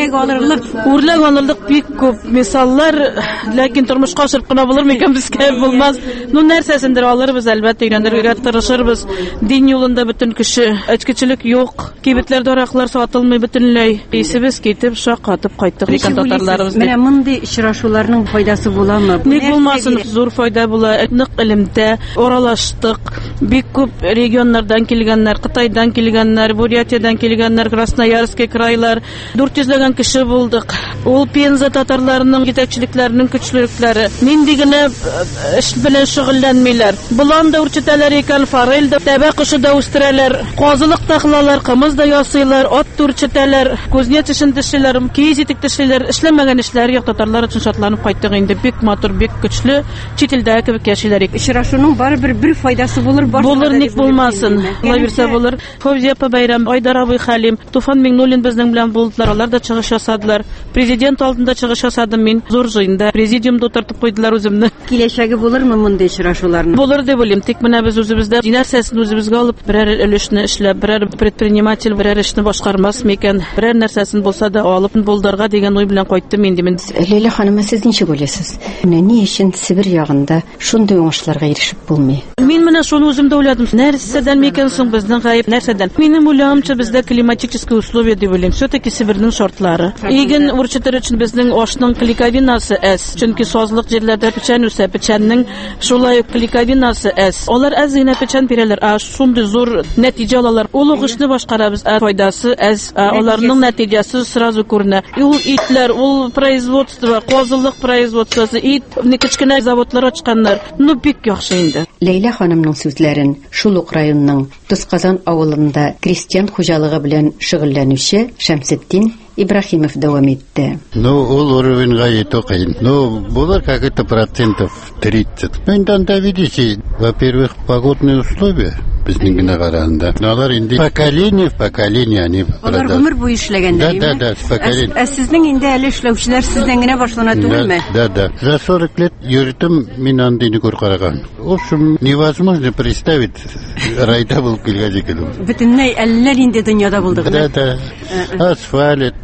Үрлек алырлык бик күп мисаллар, ләкин тормышка ашырып кына булыр микән безгә булмас. Ну нәрсәсендер алырбыз, әлбәттә өйрәнергә тырышырбыз. Дин юлында бөтен кеше, эчкечелек юк. Кибетләрдә араклар сатылмый бөтенләй. Исебез китеп шаккатып кайттык икән татарларыбыз. Менә мондый очрашуларның файдасы буламы? Ник булмасын, зур файда була. Ник илемдә аралаштык. Бик күп регионнардан килгәннәр, Кытайдан килгәннәр, Бурятиядан килгәннәр, Красноярский крайлар, 400-ләгән кеше булдык. Ул Пенза татарларының җитәкчелекләренең көчлелекләре. Нинди генә эш белән шөгыльләнмиләр. Булан да үрчетәләр икән, форель дә, тәбә кышы да үстерәләр, казылык та кылалар, кымыз да ясыйлар, ат үрчетәләр, күзнәт эшен тешләр, киез итек тешләр, эшләмәгән эшләр юк, татарлар өчен шатланып кайттык инде. Бик матур, бик көчле, чит илдә кебек яшиләр. Очрашуның барыбер бер файдасы булыр, булыр, ник булмасын. Алла бирсә булыр. Фавзия Байрам, Айдар абый Халим, Туфан Миңнуллин безнең белән булдылар. Алар да чыгыш ясадылар. Президент алдында чыгыш ясадым мин. Зур җыенда президиумда утыртып куйдылар үземне. Киләчәге булырмы мондай очрашуларның? Булыр дип уйлыйм. Тик менә без үзебездә нәрсәсен үзебезгә алып, берәр өлешне эшләп, берәр предприниматель берәр эшне башкармас микән, берәр нәрсәсен булса да алып булдырга дигән уй белән кайттым инде мин. Ләйлә ханым, сез ничек уйлыйсыз? Менә ни өчен Сибир ягында шундый уңышларга ирешеп булмый? Мин менә шуны үзем дә уйладым. Нәрсәдән микән соң безнең гаип, нәрсәдән? Минем уйлавымча бездә климатические условия дип уйлыйм. Все-таки Сибирның шартлары. Иген үрчетер өчен безнең ашның клейковинасы әз. Чөнки сазлык җирләрдә печән үсә, печәннең шулай клейковинасы әз. Алар әз генә печән бирәләр, шундый зур нәтиҗә алалар. Ул угышны башкарабыз, файдасы әз. Аларның нәтиҗәсе сразу күренә. Ул итләр, ул производство, казылык производствосы, ит, кечкенә заводлар ачканнар. Ну бик яхшы инде. Ләйлә ханымның сүзләрен шул ук районның Тусказан авылында крестьян хуҗалыгы белән шөгыльләнүче Шәмсетдин Ибрахимов дәвам итте. Ул уровеньга итү кыен. Булыр какой-то процентов 30. Мендан видите, во-первых, погодные условия безнең генә караганда. Алар инде поколение в поколение они продают. Алар гомер буе эшләгәннәр. Да, поколение. Сезнең инде әле эшләүчеләр сездән генә башлана түгелме? Да. За 40 лет йөртем мин андый күр караган. В общем, невозможно представить райда булып килгән икән. Бөтенләй әлләр инде дөньяда булдык. Да. Асфальт,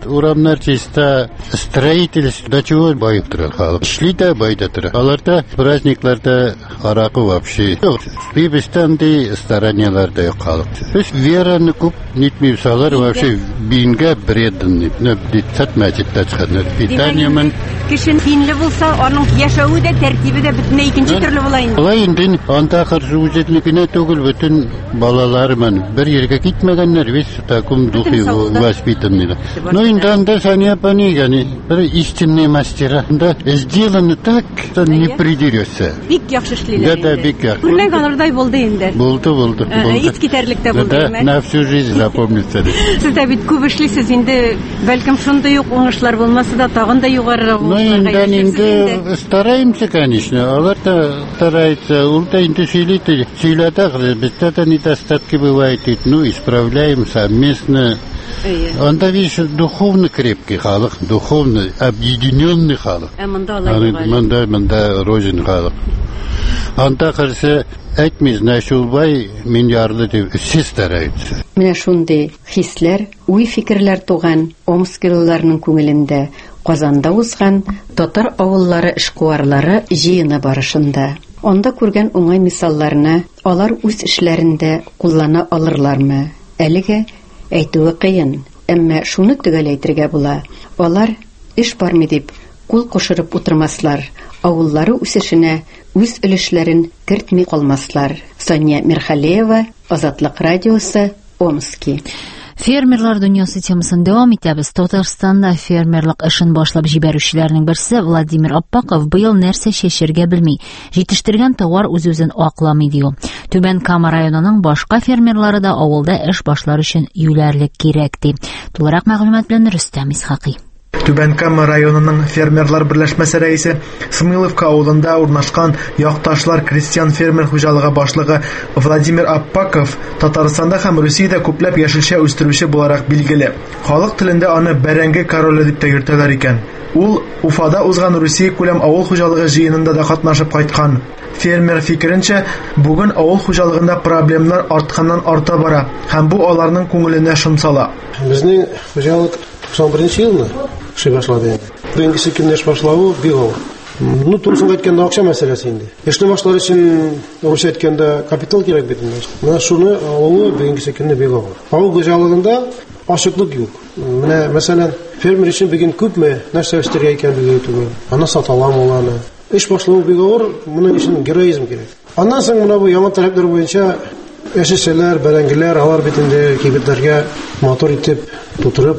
урамнар чиста, строительство, до чего байып тора халық. Ішли да байда тора. Аларда праздникларда арақы вообще. Бейбістанды старанияларда yok халық. Біз вераны көп нетмейіп салар, вообще бейінге бредін, дитсат мәчетті çıkanlar. Питаниямын. Кішін динлі болса, оның яшауы да, тәртібі де бүтіне екінші түрлі болайын. Олайын дин, анда қаршы өзетілігіне төгіл бүтін балаларымын. Bir yerге gitmegenler, biz takım духи воспитанные. Ну, иногда сами понимают, истинные мастера. Сделано так, что не придерешься. Бик яхшы эшлиләр. Да, бик яхшы. Күргән алырдай булды инде. Булды. Ит китәрлектә булды. Да, на всю жизнь запомнится. Сез дә бит күп эшлисез инде. Бәлкем шундый ук уңышлар булмаса да, тагын да югарырак уңышларга инде стараемся, конечно. Алар-то стараются. Улта инде сөйләтәк. Бездә недостатки бывают. Ну, исправляем совместно. Анда весь духовно крепкий халық, духовно объединенный халық. Мында розин халық. Анда қарсы әйтміз, Нашулбай мен ярлы деп сіз стараются. Менә шундый хисләр, уй-фикерләр туган омскилыларның күңелендә Казанда узган татар авыллары эшкуарлары җыены барышында. Анда күргән уңай мисалларны алар үз эшләрендә куллана алырлармы? Әлегә әйтүе кыен, әмма шуны төгәләйтергә була. Алар эш бармы дип кул кушырып утырмаслар, авыллары үсешенә үз өлешләрен кертми калмаслар. Соня Мирхалеева, Азатлык радиосы, Омский. Фермерлар дөньясы темасын дәвам итәбез. Татарстанда фермерлык эшен башлап җибәрүчеләрнең берсе Владимир Аппаков быел нәрсә чәчәргә белми. Җитештергән товар үз-үзен акламый ди ул. Түбән Кама районының башка фермерлары да авылда эш башлар өчен юләрлек кирәк ди. Тулырак мәгълүмат белән Рөстәм Исхакый. Түбән Кама районының фермерлар берләшмәсе рәисе Смыловка авылында урнашкан Якташлар крестьян фермер хуҗалыгы башлыгы Владимир Аппаков Татарстанда һәм Русиядә күпләп яшелчә үстерүче буларак билгеле. Халык телендә аны бәрәңге короле дип тә йөртәләр икән. Ул Уфада узган Русия күләм авыл хуҗалыгы җыенында да катнашып кайткан. Фермер фикеренчә, бүген авыл хуҗалыгында проблемалар артканнан арта бара һәм бу аларның күңеленә шом сала. Безнең хуҗалык 91 елны эшли башлады. Бugünkü көннәш башлауы бигал. Ну, турысын әйткәндә акча мәсьәләсе инде. Эшне башлар өчен рус әйткәндә капитал кирәк бит инде. Менә шуны алуы бugünkü көнне бигал. Авыл хуҗалыгында ашыклык юк. Менә мәсәлән, фермер өчен бүген күпме нәрсә өстәргә икәнлеге түгел. Аны саталам уланы. Эш башлау бигал, моның өчен героизм кирәк. Аннан соң менә бу яңа таләпләр буенча эшчеләр, бәрәңгеләр алар бит инде кибетләргә мотор итеп тутырып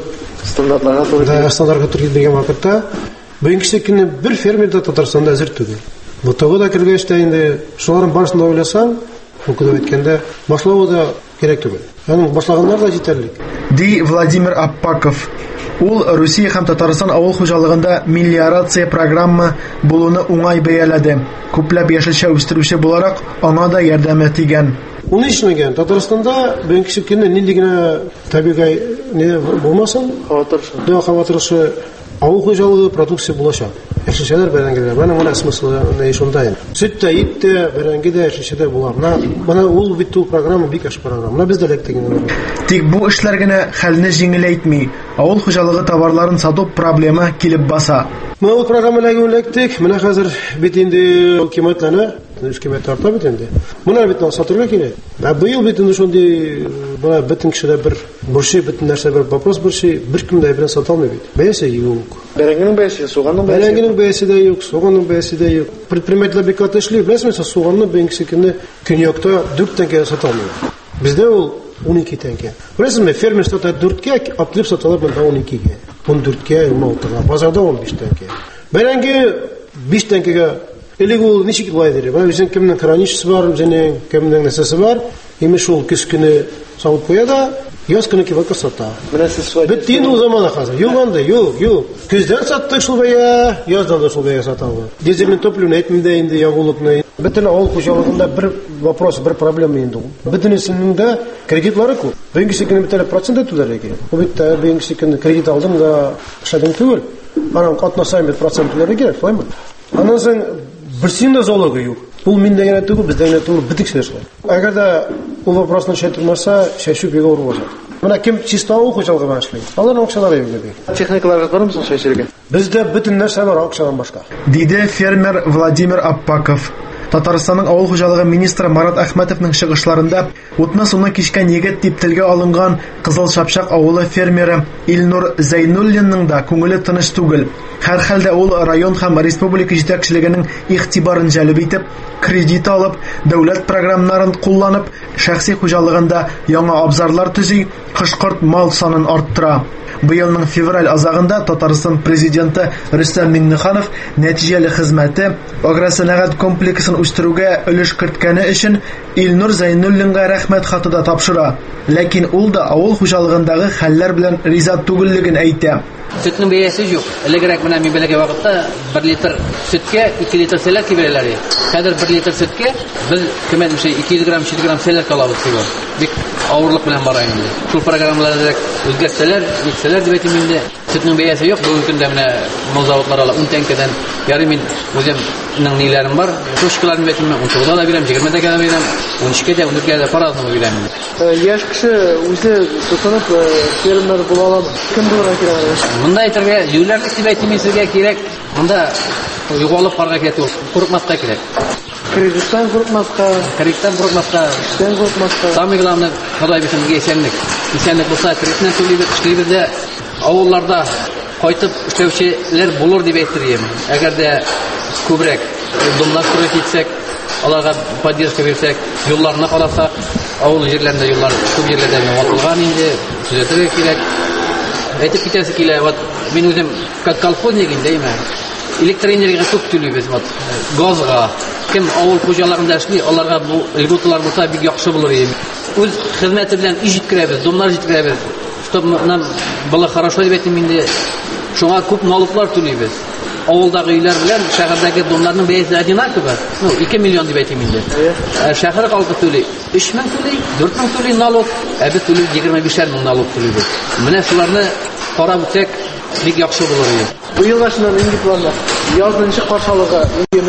стандартларга туры килгән вакытта бүгенге көнне бер фермер да Татарстанда әзер түгел. Бу тогда кергәч тә инде шуларның барысын да уйласаң, укыды әйткәндә башлауы да кирәк түгел. Аны башлаганнар да җитәрлек. Ди Владимир Аппаков. Ул Русия һәм Татарстан авыл хуҗалыгында мелиорация программа булуны уңай бәяләде. Күпләп яшелчә үстерүче буларак аңа да ярдәме тигән. Уны ишмәгән. Татарстанда бүгенге көнне нинди генә табигый не булмасын, хаватырышы авыл хуҗалыгы продукция булачак. Яшелчәләр бәрәңгеләр. Менә смыслы шунда. Сөт тә, ит тә, бәрәңге дә, яшелчә булар. Менә ул бит ул программа бик яхшы программа. Менә бездә лектеген. Тик бу эшләр генә хәлне җиңеләйтми. Авыл хуҗалыгы товарларын сату проблема килеп баса. Менә ул программаларга электик. Менә хәзер бит инде хөкүмәтләрне Үскәмәт тарта бит инде. Моны бит сатырга кирәк. Быел бит инде шундый бара бөтен кешеләр бер борчы, бөтен нәрсә бер вопрос борчы, беркем дә белән сата алмый бит. Бәясе юк. Бәрәңгенең бәясе, суганның бәясе. Бәрәңгенең бәясе дә юк, суганның бәясе дә юк. Предпринимательләр бик каты эшли, беләсезме, суганны бүгенге көнне Көньякта 4 тәңкәгә сата алмый. Бездә ул 12 тәңкә. Беләсезме, фермер сата 4-кә, аптып саталар монда 12-гә. 14-кә, 16-га, базарда 15 тәңкә. Бәрәңге 5 тәңкәгә Элек ул ничек булай дидер? Менә үзең кемнең хранишасы бар, үзенең кемнең нәрсәсе бар, имеш ул көз көне савып куя да, яз көне кибакка сата. Менә сез свай. Бөтен ул заманда хәзер. Юк анда, юк. Көздән саттык шул бая, яздан да шул бая саталар. Дизелмен топливны әйтмәдә инде ягулыкны. Бөтен авыл хуҗалыгында бер вопрос, бер проблема инде ул. Бөтенесенең дә кредитлары күп. Бүгенге көне бит процент түләргә кирәк. Ул бит бүгенге көне кредит алдым да, эшләдем түгел. Аның катнашайм бит процент түләргә кирәк, файма. Аннан соң Берсендә залогы юк. Ул миндә генә түгел, бездә генә түгел, битек эшләр. Әгәр дә ул вопросны чәтүмәсә, чәчү бик авыр булыр. Менә кем чисто авыл хуҗалыгы белән эшли. Алар акчалары юк ди. Техникалар бармы соң шәйшергә? Бездә бөтен нәрсә бар акчадан башка. Диде фермер Владимир Аппаков. Татарстанның авыл хуҗалыгы министры Марат Әхмәтовның чыгышларында утны суны кичкән егет дип телгә алынган Кызыл Шапшак авылы фермеры Илнур Зәйнуллинның да күңеле тыныч түгел. Һәр хәлдә ул район һәм республика җитәкчелегенең игътибарын җәлеп итеп, кредит алып, дәүләт программаларын кулланып, шәхси хуҗалыгында яңа абзарлар төзи, кышкырт мал санын арттыра. Быелның февраль азагында Татарстан президенты Рөстәм Миңнеханов нәтиҗәле хезмәте агросәнәгать комплексын үстерүгә өлеш керткәне өчен Илнур Зәйнуллинга рәхмәт хаты да тапшыра. Ләкин ул да авыл хуҗалыгындагы хәлләр белән риза түгеллеген әйтә. Сөтнең бәясе юк. Элегрәк менә мин беләгә вакытта 1 литр сөткә 2 литр сәләк бирәләр. Хәзер 1 литр сөткә без кемәнчә 200 грамм 300 грамм сәләк алабыз дип. Бик авырлык белән бара инде. Шул программаларда үзгәртсәләр, итсәләр дип әйтим инде. Сөтнең бәясе юк. Бүген көндә менә мозавыклар ала 10 тәңкәдән. Ярый мин үземнең ниләрем бар. Шушкаларны бәйтим, 19 да бирәм, 20 да бирәм, 12 дә, 14 дә по-разному бирәм. Яшь кеше үзе тотынып фермер була аламы? Кем булырга кирәк? Монда әйтергә юлларны дип әйтим сезгә кирәк. Монда югалып барырга кирәк, курыкмаска кирәк. Кредиттан курыкмаска, эштән курыкмаска. Самый главный Ходай бишен исәнлек. Исәнлек булса, кредитны түлибез, эшлибез дә авылларда кайтып эшләүчеләр булыр дип әйтергә. Әгәр дә күбрәк домлар курып китсәк, аларга поддержка бирсәк, юлларны карасак, авыл җирләрендә юллар күп җирләрдә ватылган инде, төзәтергә кирәк. Әйтеп китәсе килә, вот мин үзем как колхозник инде, электроэнергия күп түлибез, вот газга. Кем авыл хуҗалыгында эшли, аларга бу льготалар булса бик яхшы булыр иде. Үз хезмәте белән иш җиткерәбез, домнар җиткерәбез. Чтобы нам было хорошо дип әйтим инде. Шуңа күп налоглар түлибез. Авылдагы өйләр белән шәһәрдәге домнарның бәясе одинаково. 2 миллион дип әйтим инде. Шәһәр халкы түли 3000 түли, 4000 түли налог, без түли 25 мең налог түлибез. Менә шуларны карап үтсәк, бик яхшы булыр иде. Быелга шуннан инде планнар. Язынчы каршылыгы,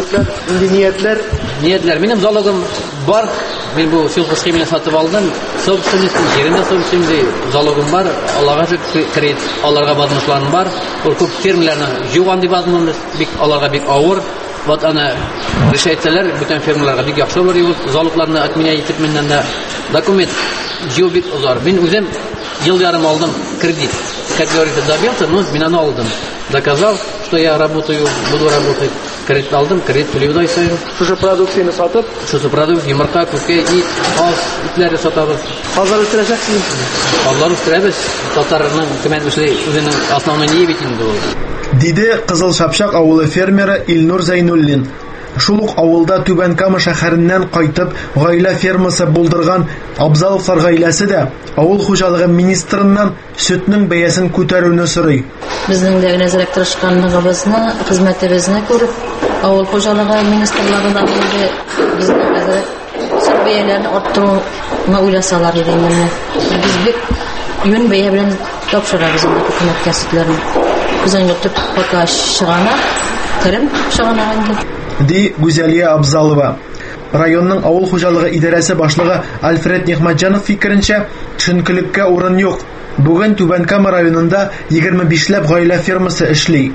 инде ниятләр. Минем залогым бар. Мин бу сельхозхимия сатып алдым. Собственность җирендә собственность залогым бар. Аларга кредит, аларга базмышларым бар. Ул күп фермаларның юган дип базмымыз, бик аларга бик авыр. Вот аны решәйтсәләр, бүтән фермаларга бик яхшы булыр иде. Залогларны от меня итеп миннән дә документ җыю бик озар. Мин үзем ел ярым алдым кредит. Как говорится, добился, но мин аны алдым. Доказал, что я работаю, буду работать. Кредит алдым, кредит түләүдә исә. Шушы продукцияны сатып, шушы продукция, йомырка, күпкә ит, ас, итләрне сатабыз. Базар үстерәсәксез. Базар үстерәбез. Татарның кемән үзенең основной ние бит инде ул. Диде Кызыл Шапшак авылы фермеры Илнур Зәйнуллин. Шул ук авылда Түбән Кама шәһәреннән кайтып гаилә фермасы булдырган Абзаловлар гаиләсе дә авыл хуҗалыгы министрыннан сөтнең бәясен күтәрүне сорый. Безнең дә нәзәрәт тырышканлыгыбызны, хезмәтебезне күреп, авыл хуҗалыгы министрлыгына инде безнең нәзәрәт сөт бәяләрен арттыруны уйласалар иде инде. Без бик юн бәя белән тапшырабыз хөкүмәт кәсепләрен. Безнең төп пока чыгана, керем чыгана инде. Ди Гүзәлия Абзалова. Районның авыл хуҗалыгы идарәсе башлыгы Альфред Нихматҗанов фикеренчә, төшенкелеккә урын юк. Бүген Түбән Кама районында 25ләп гаилә фермасы эшли.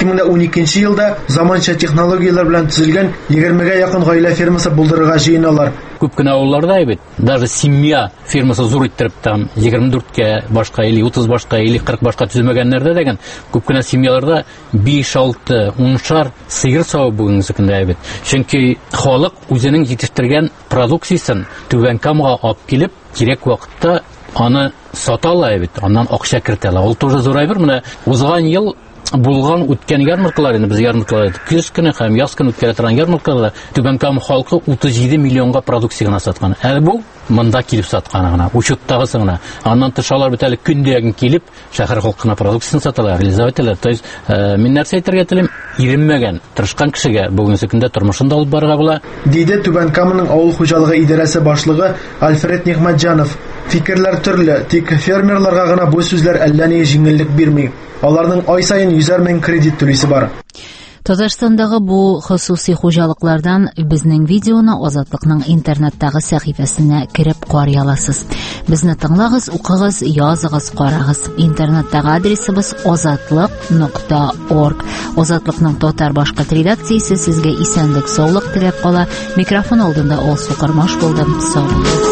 2012 елда заманча технологиялар белән төзелгән 20гә якын гаилә фермасы булдырырга җыеналар. Күп кенә авылларда бит, даже семья фермасы зур иттереп там 24кә башка или 30 башка или 40 башка төземәгәннәрдә дигән күп кенә семьяларда 5-6 10шар сыер савы бүгенге көндә бит. Чөнки халык үзенең җитештергән продукциясын Түбән Камага алып килеп, кирәк вакытта аны саталар бит, аннан акча кертәләр. Ул тоже зур әйбер. Менә узган ел булган үткән ярмаркалар, инде без ярмаркалар көз көне һәм яз көне үткәрә торган ярмаркаларда Түбән Кама халкы 37 миллионга продукция гына саткан. Бу монда килеп саткан гына, учеттагысы гына. Аннан тышалар бит әле көндәген килеп шәһәр халкына продукцияны саталар, реализователлар. То есть мин нәрсә әйтергә телим, иренмәгән, тырышкан кешегә бүгенге көндә тормышында алып барырга була. Диде Түбән Каманың авыл хуҗалыгы идарәсе башлыгы Альфред Нихматҗанов. Фикерләр төрле, тик фермерларга гына бу сүзләр әллә ни җиңеллек бирми. Аларның ай сайын 100 мең кредит түлисе бар. Татарстандагы бу хосусый хуҗалыклардан безнең видеоны Азатлыкның интернеттагы сәхифәсенә кирип карый аласыз. Безне тыңлагыз, укыгыз, языгыз, карагыз. Интернеттагы адресыбыз azatlык.org. Азатлыкның татар башкорт редакциясе сезгә исәнлек, саулык теләп кала. Микрофон алдында Алсу Кырмаш булды. Сау булыгыз.